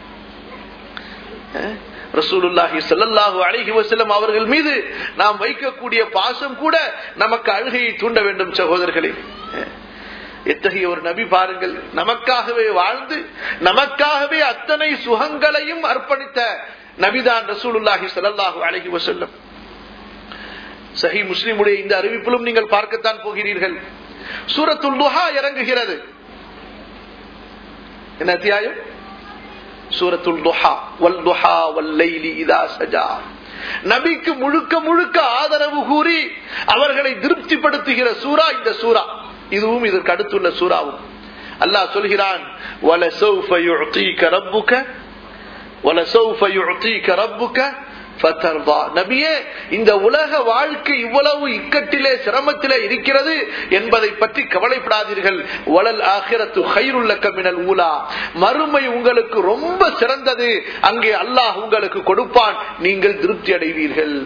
ரசூலுல்லாஹி ஸல்லல்லாஹு அலைஹி வஸல்லம் அவர்கள் மீது நாம் வைக்கக்கூடிய பாசம் கூட நமக்கு அழுகையை தூண்ட வேண்டும் சகோதரர்களே. எத்தகைய ஒரு நபி பாருங்கள், நமக்காகவே வாழ்ந்து நமக்காகவே அத்தனை சுகங்களையும் அர்ப்பணித்த நபிதான் ரசூலுல்லாஹி ஸல்லல்லாஹு அலைஹி வஸல்லம். சஹீஹ் முஸ்லிமுடைய இந்த அறிவிப்பிலும் நீங்கள் பார்க்கத்தான் போகிறீர்கள். சூரத்துல் துஹா இறங்குகிறது. என்ன அத்தியாயம்? சூரத்துல் துஹா, வல் துஹா வல் லைலி இதா சஜா. நபிக்கு முழுக்க முழுக்க ஆதரவு கூறி அவர்களை திருப்திப்படுத்துகிற சூரா இந்த சூரா. இதுவும் இதற்கு அடுத்துள்ள சூராவும். அல்லாஹ் சொல்கிறான், வலசௌஃப யுஅதீக ரப்புக வலசௌஃப யுஅதீக ரப்புக ஃபதர்தா. நபியே, இந்த உலக வாழ்க்கை இவ்வளவு இக்கட்டிலே சிரமத்திலே இருக்கிறது என்பதை பற்றி கவலைப்படாதீர்கள். வலல் ஆகிரத்து கைருல் லக மினல் ஊலா. மறுமை உங்களுக்கு ரொம்ப சிறந்தது, அங்கே அல்லாஹ் உங்களுக்கு கொடுப்பான், நீங்கள் திருப்தி அடைவீர்கள்.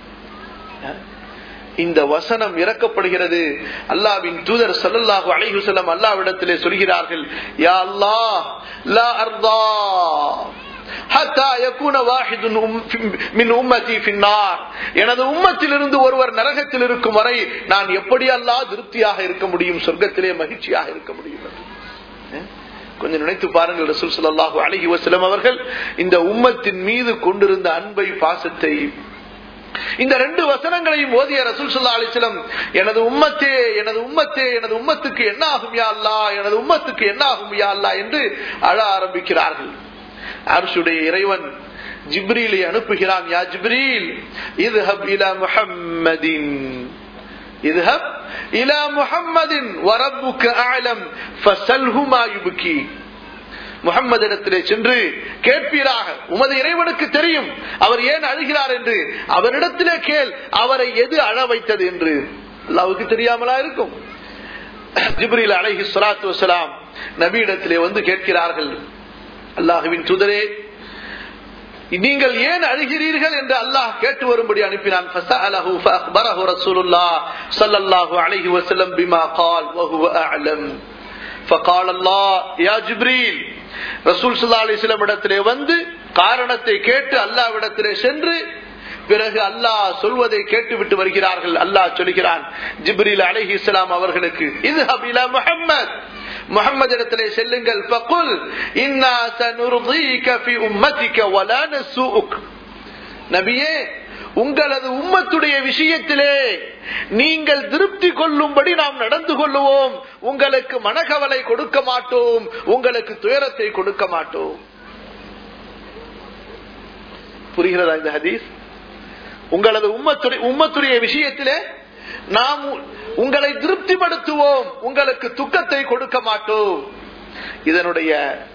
இந்த வசனம் இறக்கப்படுகிறது. அல்லாஹ்வின் தூதர் ஸல்லல்லாஹு அலைஹி வஸல்லம் அல்லாஹ்விடத்திலே சொல்கிறார்கள், யா அல்லாஹ் லா அர்தா எனது உம்மத்திலிருந்து ஒருவர் நரகத்தில் இருக்கும் வரை நான் எப்படி அல்லாஹ் திருப்தியாக இருக்க முடியும், சொர்க்கத்திலே மகிழ்ச்சியாக இருக்க முடியும். கொஞ்சம் நினைத்து பாருங்கள், ரசூல் ஸல்லல்லாஹு அலைஹி வஸல்லம் அவர்கள் இந்த உம்மத்தின் மீது கொண்டிருந்த அன்பை, பாசத்தை, இந்த 2 வசனங்களையும் ஓதிய ரசூல் ஸல்லல்லாஹு அலைஹி வஸல்லம் எனது உம்மத்தே, எனது உம்மத்தே, எனது உம்மத்துக்கு என்ன ஆகும் யா அல்லாஹ், எனது உம்மத்துக்கு என்ன ஆகும் யா அல்லாஹ் என்று அழ ஆரம்பிக்கிறார்கள். அர்ஷுடைய இறைவன் ஜிப்ரீலை அனுப்புகிறான். யா ஜிப்ரீல் இذهب الى محمد اذهب الى محمد وربك اعلم فسله ما يبكي. முஹம்மதிடத்திலே சென்று கேட்பீராக, உமது இறைவனுக்கு தெரியும் அவர் ஏன் அழுகிறார் என்று, அவரிடத்திலே கேள் அவரை எது அழ வைத்தது என்று. அல்லாஹ்வுக்கு தெரியாமலா இருக்கும்? ஜிப்ரீல் அலைஹிஸ்ஸலாத்து வஸலாம் நபியிடத்திலே வந்து கேட்கிறார்கள், அல்லாஹ்வின் தூதரே நீங்கள் ஏன் அழுகிறீர்கள் என்று அல்லாஹ் கேட்டு வரும்படி அனுப்பினான். ஃபஸஅலஹு ஃபஅக்பரஹு ரசூலுல்லாஹ் ஸல்லல்லாஹு அலைஹி வஸல்லம் பிமா قال وهو اعلم فقال الله يا جبريل. ரசூல் ஸல்லல்லாஹு அலைஹி வஸல்லம் இடத்திலே வந்து காரணத்தை கேட்டு அல்லாஹ்விடத்திலே சென்று பிறகு அல்லாஹ் சொல்வதை கேட்டுவிட்டு வருகிறார்கள். அல்லாஹ் சொல்கிறான் ஜிப்ரீல் அலைஹிஸ்ஸலாம் அவர்களுக்கு, இذهب الى محمد, முஹம்மதிடத்திலே செல்லுங்கள், ஃபகுல் இன்னா சனுர்தீக ஃபீ உம்மத்திக வலா நஸூக். நபியே, உங்களது உம்மத்துடைய விஷயத்திலே நீங்கள் திருப்தி கொள்ளும்படி நாம் நடந்து கொள்ளுவோம், உங்களுக்கு மனக்கவலை கொடுக்க மாட்டோம், உங்களுக்கு துயரத்தை கொடுக்க மாட்டோம். புரிகிறதா இந்த ஹதீஸ்? உங்களது உம்மத்துடைய விஷயத்திலே நாம் உங்களை திருப்திப்படுத்துவோம், உங்களுக்கு துக்கத்தை கொடுக்க மாட்டோம். இதனுடைய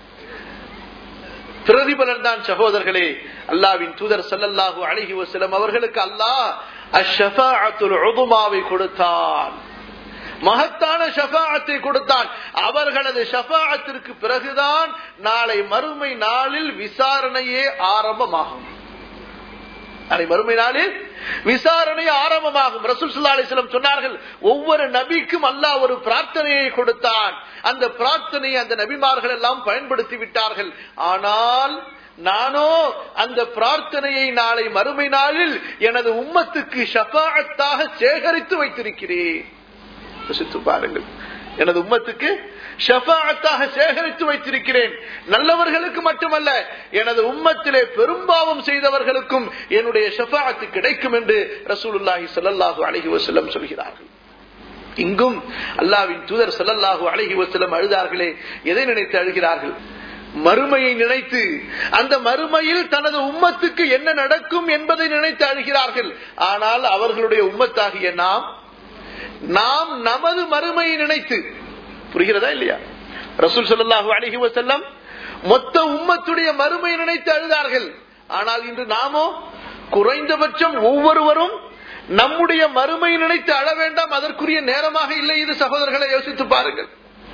பிரதிபலன் தான் சகோதரர்களே அல்லாஹ்வின் தூதர் ஸல்லல்லாஹு அலைஹி வஸல்லம் அவர்களுக்கு அல்லாஹ் அஷ்ஷஃபாஅத்துல் உதுமாவை கொடுத்தான், மகத்தான ஷஃபாஅத்தை கொடுத்தான். அவர்களது ஷஃபாஅத்திற்கு பிறகுதான் நாளை மறுமை நாளில் விசாரணையே ஆரம்பமாகும். நாளை மறுமை நாளில் விசாரணை ஆரம்பமாகும். ரசூல் ஸல்லல்லாஹு அலைஹி வஸல்லம் சொன்னார்கள், ஒவ்வொரு நபிக்கும் அல்லாஹ் ஒரு பிரார்த்தனையை கொடுத்தான். அந்த பிரார்த்தனையை அந்த நபிமார்கள் எல்லாம் பயன்படுத்தி விட்டார்கள். ஆனால் நானோ அந்த பிரார்த்தனையை நாளை மறுமை நாளில் எனது உம்மத்துக்கு ஷஃபாஅத்தாக சேகரித்து வைத்திருக்கிறேன். யோசித்து பாருங்கள், எனது உம்மத்துக்கு ஷஃபாஅத்தாக சேகரித்து வைத்திருக்கிறேன். நல்லவர்களுக்கு மட்டுமல்ல, எனது உம்மத்திலே பெரும்பாவம் செய்தவர்களுக்கும் என்னுடைய ஷஃபாஅத்து கிடைக்கும் என்று ரசூலுல்லாஹி ஸல்லல்லாஹு அலைஹி வஸல்லம் சொல்கிறார்கள். இங்கும் அல்லாஹ்வின் தூதர் ஸல்லல்லாஹு அலைஹி வஸல்லம் அழுதார்களே, எதை நினைத்து அழுகிறார்கள்? மறுமையை நினைத்து, அந்த மறுமையில் தனது உம்மத்துக்கு என்ன நடக்கும் என்பதை நினைத்து அழுகிறார்கள். ஆனால் அவர்களுடைய உம்மத்தாகிய நாம் நமது மறுமையை நினைத்து, புரிகிறதா இல்லையா? ரசூல் ஸல்லல்லாஹு அலைஹி வஸல்லம் மொத்த உம்மத்துடைய மறுமையை நினைத்து அழுதார்கள். ஆனால் இன்று நாமோ குறைந்தபட்சம் ஒவ்வொருவரும் நம்முடைய மறுமையை நினைத்து அழ வேண்டாம், அதற்குரிய நேரமாக இல்லை இது. சகோதரர்களை யோசித்து பாருங்கள்.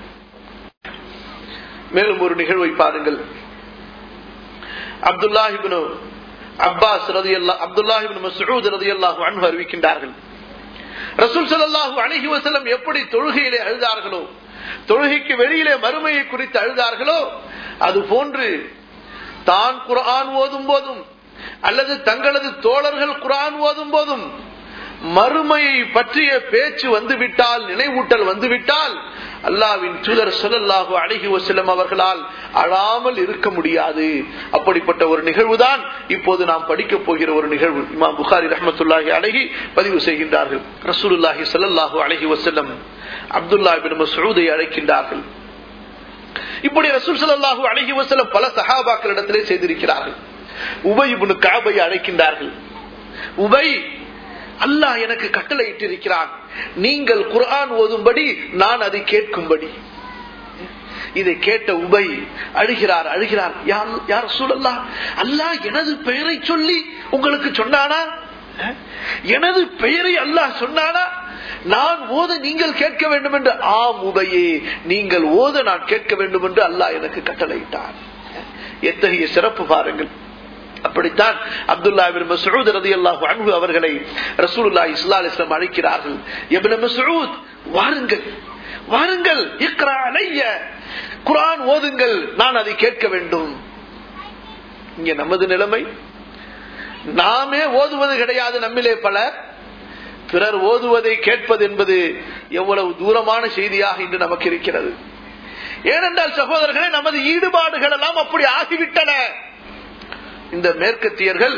மேலும் ஒரு நிகழ்வை பாருங்கள். அப்துல்லாஹ் இப்னு அப்பாஸ் ரலியல்லாஹு, அப்துல்லாஹ் இப்னு மஸ்ஊத் ரலியல்லாஹு அன்ஹு அறிவிக்கின்றார்கள், ரசூல் ஸல்லல்லாஹு அலைஹி வஸல்லம் எப்படி தொழுகையிலே அழுதார்களோ, தொழுகைக்கு வெளியிலே மறுமையை குறித்து அழுதார்களோ, அது போன்று தான் குர்ஆன் ஓதும் போதும் அல்லது தங்களது தோழர்கள் குர்ஆன் ஓதும் போதும் மறுமையை பற்றிய பேச்சு வந்துவிட்டால், நினைவூட்டல் வந்துவிட்டால், அல்லாஹ்வின் தூதர் ஸல்லல்லாஹு அலைஹி வஸல்லம் அவர்களால் அழாமல் இருக்க முடியாது. அப்படிப்பட்ட ஒரு நிகழ்வுதான் இப்போது நாம் படிக்க போகிற ஒரு நிகழ்வு. இமாம் புகாரி ரஹ்மத்துல்லாஹி அலைஹி பதிவு செய்கின்றார்கள், ரசூலுல்லாஹி ஸல்லல்லாஹு அலைஹி வஸல்லம் அப்துல்லாஹ் இப்னு மஸ்ஊதை அழைக்கின்றார்கள். இப்படி ரசூல் ஸல்லல்லாஹு அலைஹி வஸல்லம் பல சஹாபாக்களிடத்திலே செய்திருக்கிறார்கள். உபை இப்னு கஅபை அழைக்கின்றார்கள். உபை, அல்லாஹ் எனக்கு கட்டளை இட்டிருக்கிறான், நீங்கள் குர்ஆன் ஓதும்படி, நான் அதை கேட்கும்படி. இதை கேட்ட உபை அழுகிறார். யா ரசூலல்லாஹ், அல்லாஹ் எனது பெயரை சொல்லி உங்களுக்கு சொன்னானா? எனது பெயரை அல்லாஹ் சொன்னானா? நான் ஓத நீங்கள் கேட்க வேண்டும் என்று. ஆம் உபையே, நீங்கள் ஓத நான் கேட்க வேண்டும் என்று அல்லாஹ் எனக்கு கட்டளையிட்டார். எத்தகைய சிறப்பு பாருங்கள். அப்படித்தான் அப்துல்லாஹ் இப்னு மஸ்ஊத் ரலியல்லாஹு அன்ஹு அவர்களை ரசூலுல்லாஹி ஸல்லல்லாஹு அலைஹி வஸல்லம் அழைக்கிறார்கள். இப்னு மஸ்ஊத், வாருங்கள் வாருங்கள், இக்ரா அலைய, குர்ஆன் ஓதுங்கள், நான் அதை கேட்க வேண்டும். இங்க நமது நிலைமை, நாமே ஓதுவது கிடையாது. நம்மிலே பலர் பிறர் ஓதுவதை கேட்பது என்பது எவ்வளவு தூரமான செய்தியாக இன்று நமக்கு இருக்கிறது. ஏனென்றால் சகோதரர்களே, நமது ஈடுபாடுகள் எல்லாம் அப்படி ஆகிவிட்டன. இந்த மேற்கத்தியர்கள்,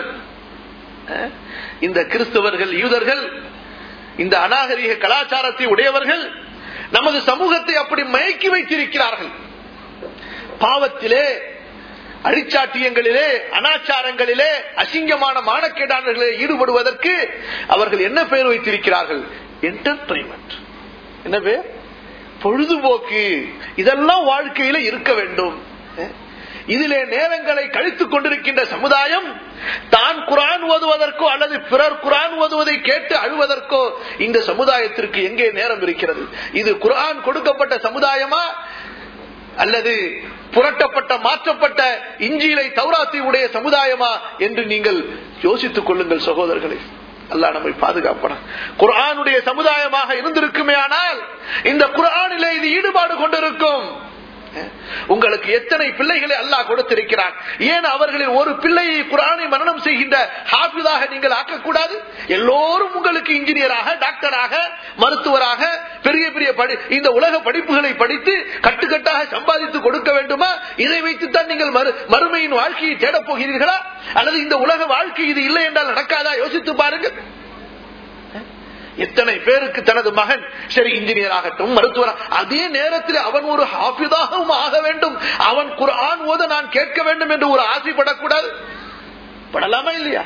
இந்த கிறிஸ்தவர்கள், யூதர்கள், இந்த அநாகரிக கலாச்சாரத்தை உடையவர்கள் நமது சமூகத்தை அப்படி மயக்கி வைத்திருக்கிறார்கள். பாவத்திலே, அழிச்சாட்டியங்களிலே, அனாச்சாரங்களிலே, அசிங்கமான மானக்கேடானர்களிலே ஈடுபடுவதற்கு அவர்கள் என்ன பெயர் வைத்திருக்கிறார்கள்? என்டர்டெயின்மெண்ட். என்ன பேர்? பொழுதுபோக்கு. இதெல்லாம் வாழ்க்கையில இருக்க வேண்டும். இதிலே நேரங்களை கழித்துக் கொண்டிருக்கின்ற சமுதாயம் தான் குர்ஆன் ஓதுவதற்கோ அல்லது பிறர் குர்ஆன் ஓதுவதை கேட்டு அழுவதற்கோ இந்த சமுதாயத்திற்கு எங்கே நேரம் இருக்கிறது? இது குர்ஆன் கொடுக்கப்பட்ட சமுதாயமா அல்லது புரட்டப்பட்ட, மாற்றப்பட்ட இஞ்சிலை தௌராத்தை உடைய சமுதாயமா என்று நீங்கள் யோசித்துக் கொள்ளுங்கள் சகோதரர்களே. அல்லாஹ் நம்மை பாதுகாப்பான். குர்ஆனுடைய சமுதாயமாக இருந்திருக்குமே ஆனால் இந்த குர்ஆனிலே இது ஈடுபாடு கொண்டிருக்கும். உங்களுக்கு எத்தனை பிள்ளைகளை அல்லாஹ் கொடுத்திருக்கிறான். ஏன் அவர்களின் ஒரு பிள்ளையை குர்ஆனை மனனம் செய்கின்ற ஹாஃபிதாக நீங்கள் ஆக்கக்கூடாது? எல்லோரும் உங்களுக்கு இன்ஜினியராக, டாக்டராக, மருத்துவராக, பெரிய பெரிய இந்த உலக படிப்புகளை படித்து கட்டுக்கட்டாக சம்பாதித்து கொடுக்க வேண்டுமா? இதை வைத்துத்தான் நீங்கள் மறுமையின் வாழ்க்கையை தேடப் போகிறீர்களா? அல்லது இந்த உலக வாழ்க்கை இது இல்லை என்றால் நடக்காதா? யோசித்து பாருங்கள். எத்தனை பேருக்கு தனது மகன் சரி இன்ஜினியர் ஆகட்டும், மருத்துவர், அதே நேரத்தில் அவன் ஒரு ஹாஃபிதாகவும் ஆக வேண்டும், அவன் குர்ஆன் ஓத நான் கேட்க வேண்டும் என்று ஒரு ஆசைப்படக்கூடாது? படலாமா இல்லையா?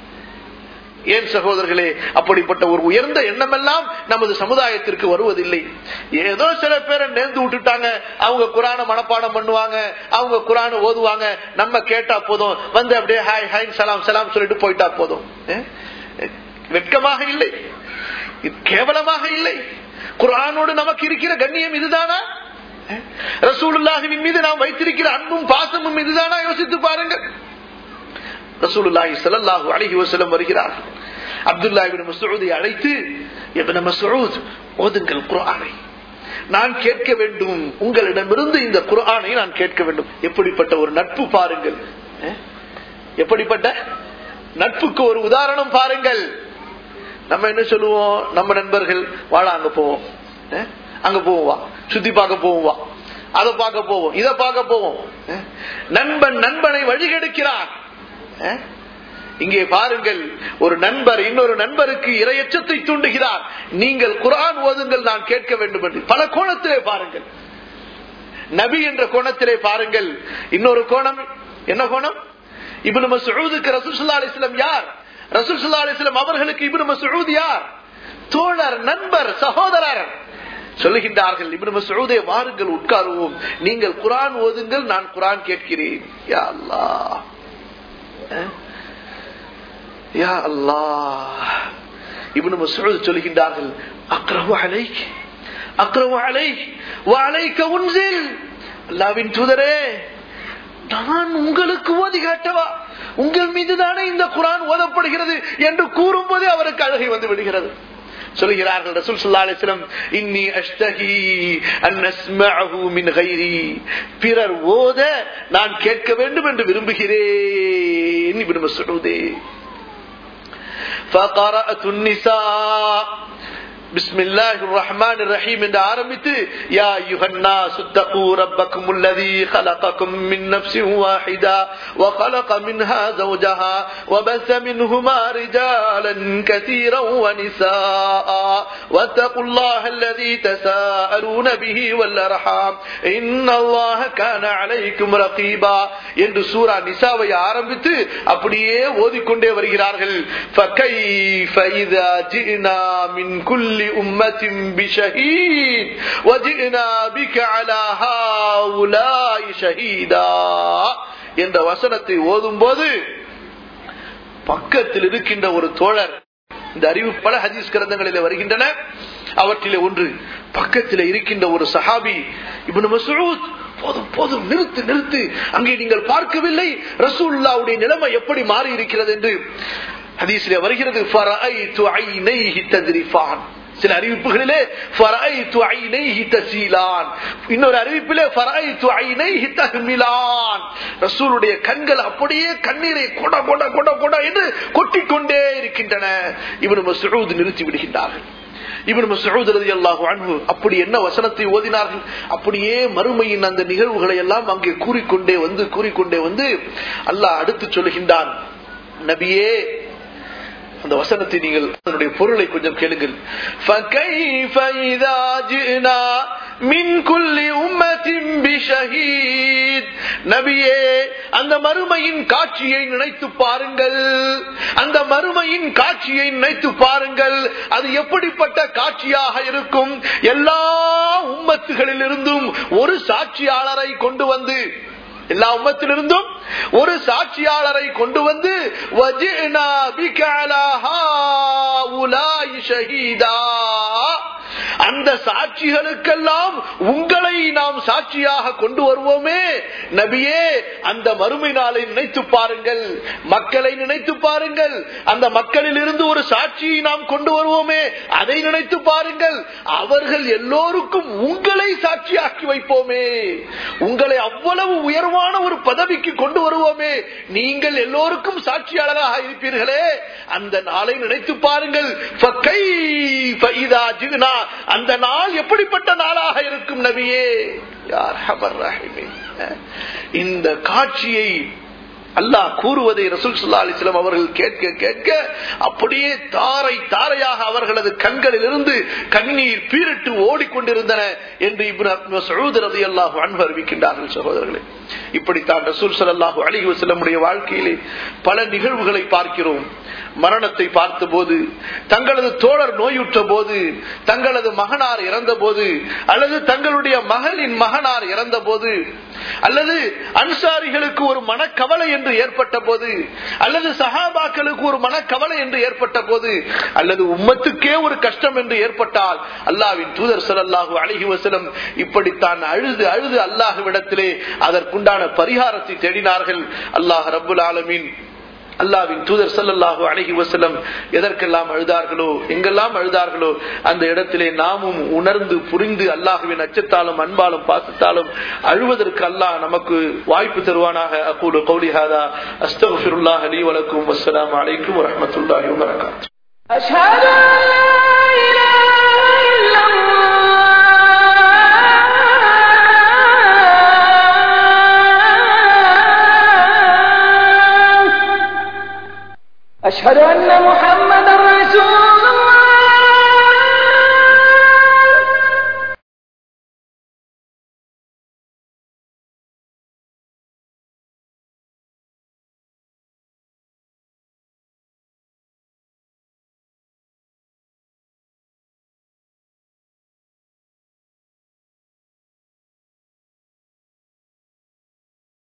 ஏன் சகோதரர்களே, அப்படிப்பட்ட ஒரு உயர்ந்த எண்ணமெல்லாம் நமது சமுதாயத்திற்கு வருவதில்லை. ஏதோ சில பேரை நேர்ந்து விட்டுட்டாங்க, அவங்க குர்ஆனை மனப்பாடம் பண்ணுவாங்க, அவங்க குர்ஆனை ஓதுவாங்க, நம்ம கேட்டா போதும், வந்து அப்படியே ஹாய் ஹாய் சலாம் சலாம் சொல்லிட்டு போயிட்டா போதும். வெட்கமாக இல்லை? கேவலமாக இல்லை? குர்ஆனோடு நமக்கு இருக்கிற கண்ணியம் இதுதானா? ரசூலுல்லாஹின் மீது நாம் வைத்திருக்கிற அன்பும் பாசமும் இதுதானா? யோசித்து பாருங்கள். ரசூலுல்லாஹி ஸல்லல்லாஹு அலைஹி வஸல்லம் வருகிறார். அப்துல்லாஹ் இப்னு மஸ்ஊதை அழைத்து, இப்னு மஸ்ஊத், ஓதுங்கள் குர்ஆனை, நான் கேட்க வேண்டும், உங்களிடமிருந்து இந்த குர்ஆனை நான் கேட்க வேண்டும். எப்படிப்பட்ட ஒரு நட்பு பாருங்கள். எப்படிப்பட்ட நட்புக்கு ஒரு உதாரணம் பாருங்கள். நம்ம என்ன சொல்லுவோம்? நம்ம நண்பர்கள் வாழ அங்க போவோம், அங்க போவோம், வா சுத்தி பார்க்க போவோம், வா அதை பார்க்க போவோம், இதை பார்க்க போவோம். நண்பன் நண்பனை வழிகெடுக்கிறான். இங்கே பாருங்கள், ஒரு நண்பர் இன்னொரு நண்பருக்கு இரையச்சத்தை தூண்டுகிறார். நீங்கள் குர்ஆன் ஓதுங்கள், நான் கேட்க வேண்டும் என்று. பல கோணத்திலே பாருங்கள். நபி என்ற கோணத்திலே பாருங்கள். இன்னொரு கோணம் என்ன கோணம்? இப்னு மஸ்ஊதுக்கு ரசூல் ஸல்லல்லாஹு அலைஹி வஸல்லம் யார்? ரசூல் ஸல்லல்லாஹு அலைஹி வஸல்லம் அவர்களுக்கு இப்னு மஸ்ஊத் யார்? தோழர், நண்பர், சகோதரர். சொல்லுகின்றார்கள், இப்னு மஸ்ஊதே வாருங்கள் உட்காருவோம், நீங்கள் குர்ஆன் ஓதுங்கள், நான் குர்ஆன் கேட்கிறேன். யா அல்லாஹ், யா அல்லாஹ். இப்னு மஸ்ஊத் சொல்லுகின்றார்கள், அக்ரஹு அலைக், அக்ரஹு அலைக் வ அலைக உன்ஸில். அல்லாஹ்வின் தூதரே, நான் உங்களுக்கு ஓதி காட்டவா? உங்கள் மீதுதானே இந்த குர்ஆன் ஓதப்படுகிறது என்று கூறும் போதே அவருக்கு அழுகை வந்து விடுகிறது. சொல்கிறார்கள் ரசூல் ஸல்லல்லாஹு அலைஹி வஸல்லம், இன்னி அஷ்தஹி அன் அஸ்மஅஹு மின் கைரி, பிறர் ஓத நான் கேட்க வேண்டும் என்று விரும்புகிறேன். இப்னு மஸ்ஊதே, فقرأت النساء بسم الله الرحمن الرحيم என்று ஆரம்பித்து, யா அய்யுஹன் நாஸ் தகு ரப்பக்கும் அல்லதி خلقكم من نفس واحدة وخلق منها زوجها وبث منهما رجالا كثيرا ونساء واتقوا الله الذي تساءلون به والأرحام إن الله كان عليكم رقيبا என்று சூரா நிசாவை ஆரம்பித்து அப்படியே ஓதிக்கொண்டே வருகிறார்கள். فكيف إذا جئنا من كل أمة بشهيد وجئنا بك على هؤلاء شهيدا என்ற வசனத்தை ஓதும் போது பக்கத்தில் இருக்கின்ற ஒரு தோழர், இந்த அறிவு பல ஹதீஸ் கிரந்தங்களில் வருகின்றன, அவற்றிலே ஒன்று, பக்கத்தில் இருக்கின்ற ஒரு சஹாபி இப்னு மஸ்ஊத், போதும் போதும், நிறுத்து நிறுத்து, அங்கே நீங்கள் பார்க்கவில்லை ரசூலுல்லாஹ்வுடைய நிலைமை எப்படி மாறி இருக்கிறது என்று ஹதீஸிலே வருகிறது. ஃபரஐது ஐனைஹி தத்ரிஃபான், சில அறிவிப்புகளிலே ஃபரைது ஐனைஹி தஸீலான், இன்னொரு அறிவிப்பிலே ஃபரைது ஐனைஹி தஹ்மிலான், ரசூலுடைய கண்கள் அப்படியே கண்ணீரை கொட கொட கொட கொட என்று கொட்டிக்கொண்டே இருக்கின்றன. இப்னு மஸ்ஊத் நிறுத்தி விடுகின்றார்கள். இப்னு மஸ்ஊத் ரலியல்லாஹு அன்ஹு அப்படி என்ன வசனத்தை ஓதினார்கள், அப்படியே மறுமையின் அந்த நிகழ்வுகளை எல்லாம் அங்கே கூறிக்கொண்டே வந்து அல்லாஹ் அடுத்து சொல்லுகின்றான், நபியே அந்த வசனத்தை நீங்கள் அதனுடைய பொருளை கொஞ்சம் கேளுங்கள். فَكَيْفَ إِذَا جِئْنَا مِنْ كُلِّ أُمَّةٍ بِشَهِيدٍ, நபியே அந்த மறுமையின் காட்சியை நினைத்து பாருங்கள், அந்த மறுமையின் காட்சியை நினைத்து பாருங்கள். அது எப்படிப்பட்ட காட்சியாக இருக்கும்? எல்லா உம்மத்துகளிலிருந்தும் ஒரு சாட்சியாளரை கொண்டு வந்து, எல்லா உம்மத்திலிருந்தும் ஒரு சாட்சியாளரை கொண்டு வந்து வஜினா பிக அலா ஹாஉலாஇ ஷஹீதா, அந்த சாட்சிகளுக்கெல்லாம் உங்களை நாம் சாட்சியாக கொண்டு வருவோமே நபியே. அந்த மறுமை நாளை நினைத்து பாருங்கள், மக்களை நினைத்து பாருங்கள். அந்த மக்களில் இருந்து ஒரு சாட்சியை நாம் கொண்டு வருவோமே, அதை நினைத்து பாருங்கள். அவர்கள் எல்லோருக்கும் உங்களை சாட்சியாக்கி வைப்போமே, உங்களை அவ்வளவு உயர்வான ஒரு பதவிக்கு கொண்டு வருவோமே, நீங்கள் எல்லோருக்கும் சாட்சியாளராக இருப்பீர்களே, அந்த நாளை நினைத்து பாருங்கள். ஃபகைஃப இதா ஜினா, அந்த நாள் எப்படிப்பட்ட நாளாக இருக்கும் நபியே. யா அர்ஹமர் ரஹீமீன், இந்த காட்சியை அல்லாஹ் கூறுவதை ரசூல் ஸல்லல்லாஹு அலைஹி வஸல்லம் அவர்கள் கேட்க கேட்க அப்படியே தாரை தாரையாக அவர்களது கண்களில் இருந்து கண்ணீர் பீரிட்டு ஓடிக்கொண்டிருந்தன என்று இப்னு மஸ்ஊத் ரலியல்லாஹு அன்ஹு அறிவிக்கின்றார்கள். சகோதரர்களே, இப்படித்தான் ரசூல் ஸல்லல்லாஹு அலைஹி வஸல்லம் உடைய வாழ்க்கையிலே பல நிகழ்வுகளை பார்க்கிறோம். மரணத்தை பார்த்த போது, தங்களது தோழர் நோயுற்ற போது, தங்களது மகனார் இறந்த போது, அல்லது தங்களுடைய மகளின் மகனார் இறந்த போது, அல்லது அன்சாரிகளுக்கு ஒரு மனக்கவலை என்று ஏற்பட்ட போது, அல்லது சஹாபாக்களுக்கு ஒரு மனக்கவலை என்று ஏற்பட்ட போது, அல்லது உம்மத்துக்கே ஒரு கஷ்டம் என்று ஏற்பட்டால் அல்லாஹ்வின் தூதர் ஸல்லல்லாஹு அலைஹி வஸல்லம் இப்படித்தான் அழுது அழுது அல்லாஹ்விடத்திலே அதற்குண்டான பரிகாரத்தை தேடினார்கள். அல்லாஹ் ரப்புல் ஆலமீன், அல்லாஹ்வின் தூதர் ஸல்லல்லாஹு அலைஹி வஸல்லம் எதற்கெல்லாம் அழுதார்களோ, எங்கெல்லாம் அழுதார்களோ, அந்த இடத்திலே நாமும் உணர்ந்து புரிந்து அல்லாஹ்வின் அச்சத்தாலும் அன்பாலும் பாசத்தாலும் அழுவதற்கு அல்லாஹ் நமக்கு வாய்ப்பு தருவானாக. அகூலு கௌலி ஹாதா அஸ்தக்ஃபிருல்லாஹ லீ வ லக்கும். வஸ்ஸலாமு அலைக்கும் வ ரஹ்மத்துல்லாஹி வ பரகாத்துஹு. அஷ்ஹது அன் லா இலாஹா இல்லல்லாஹ் أشهد أن محمد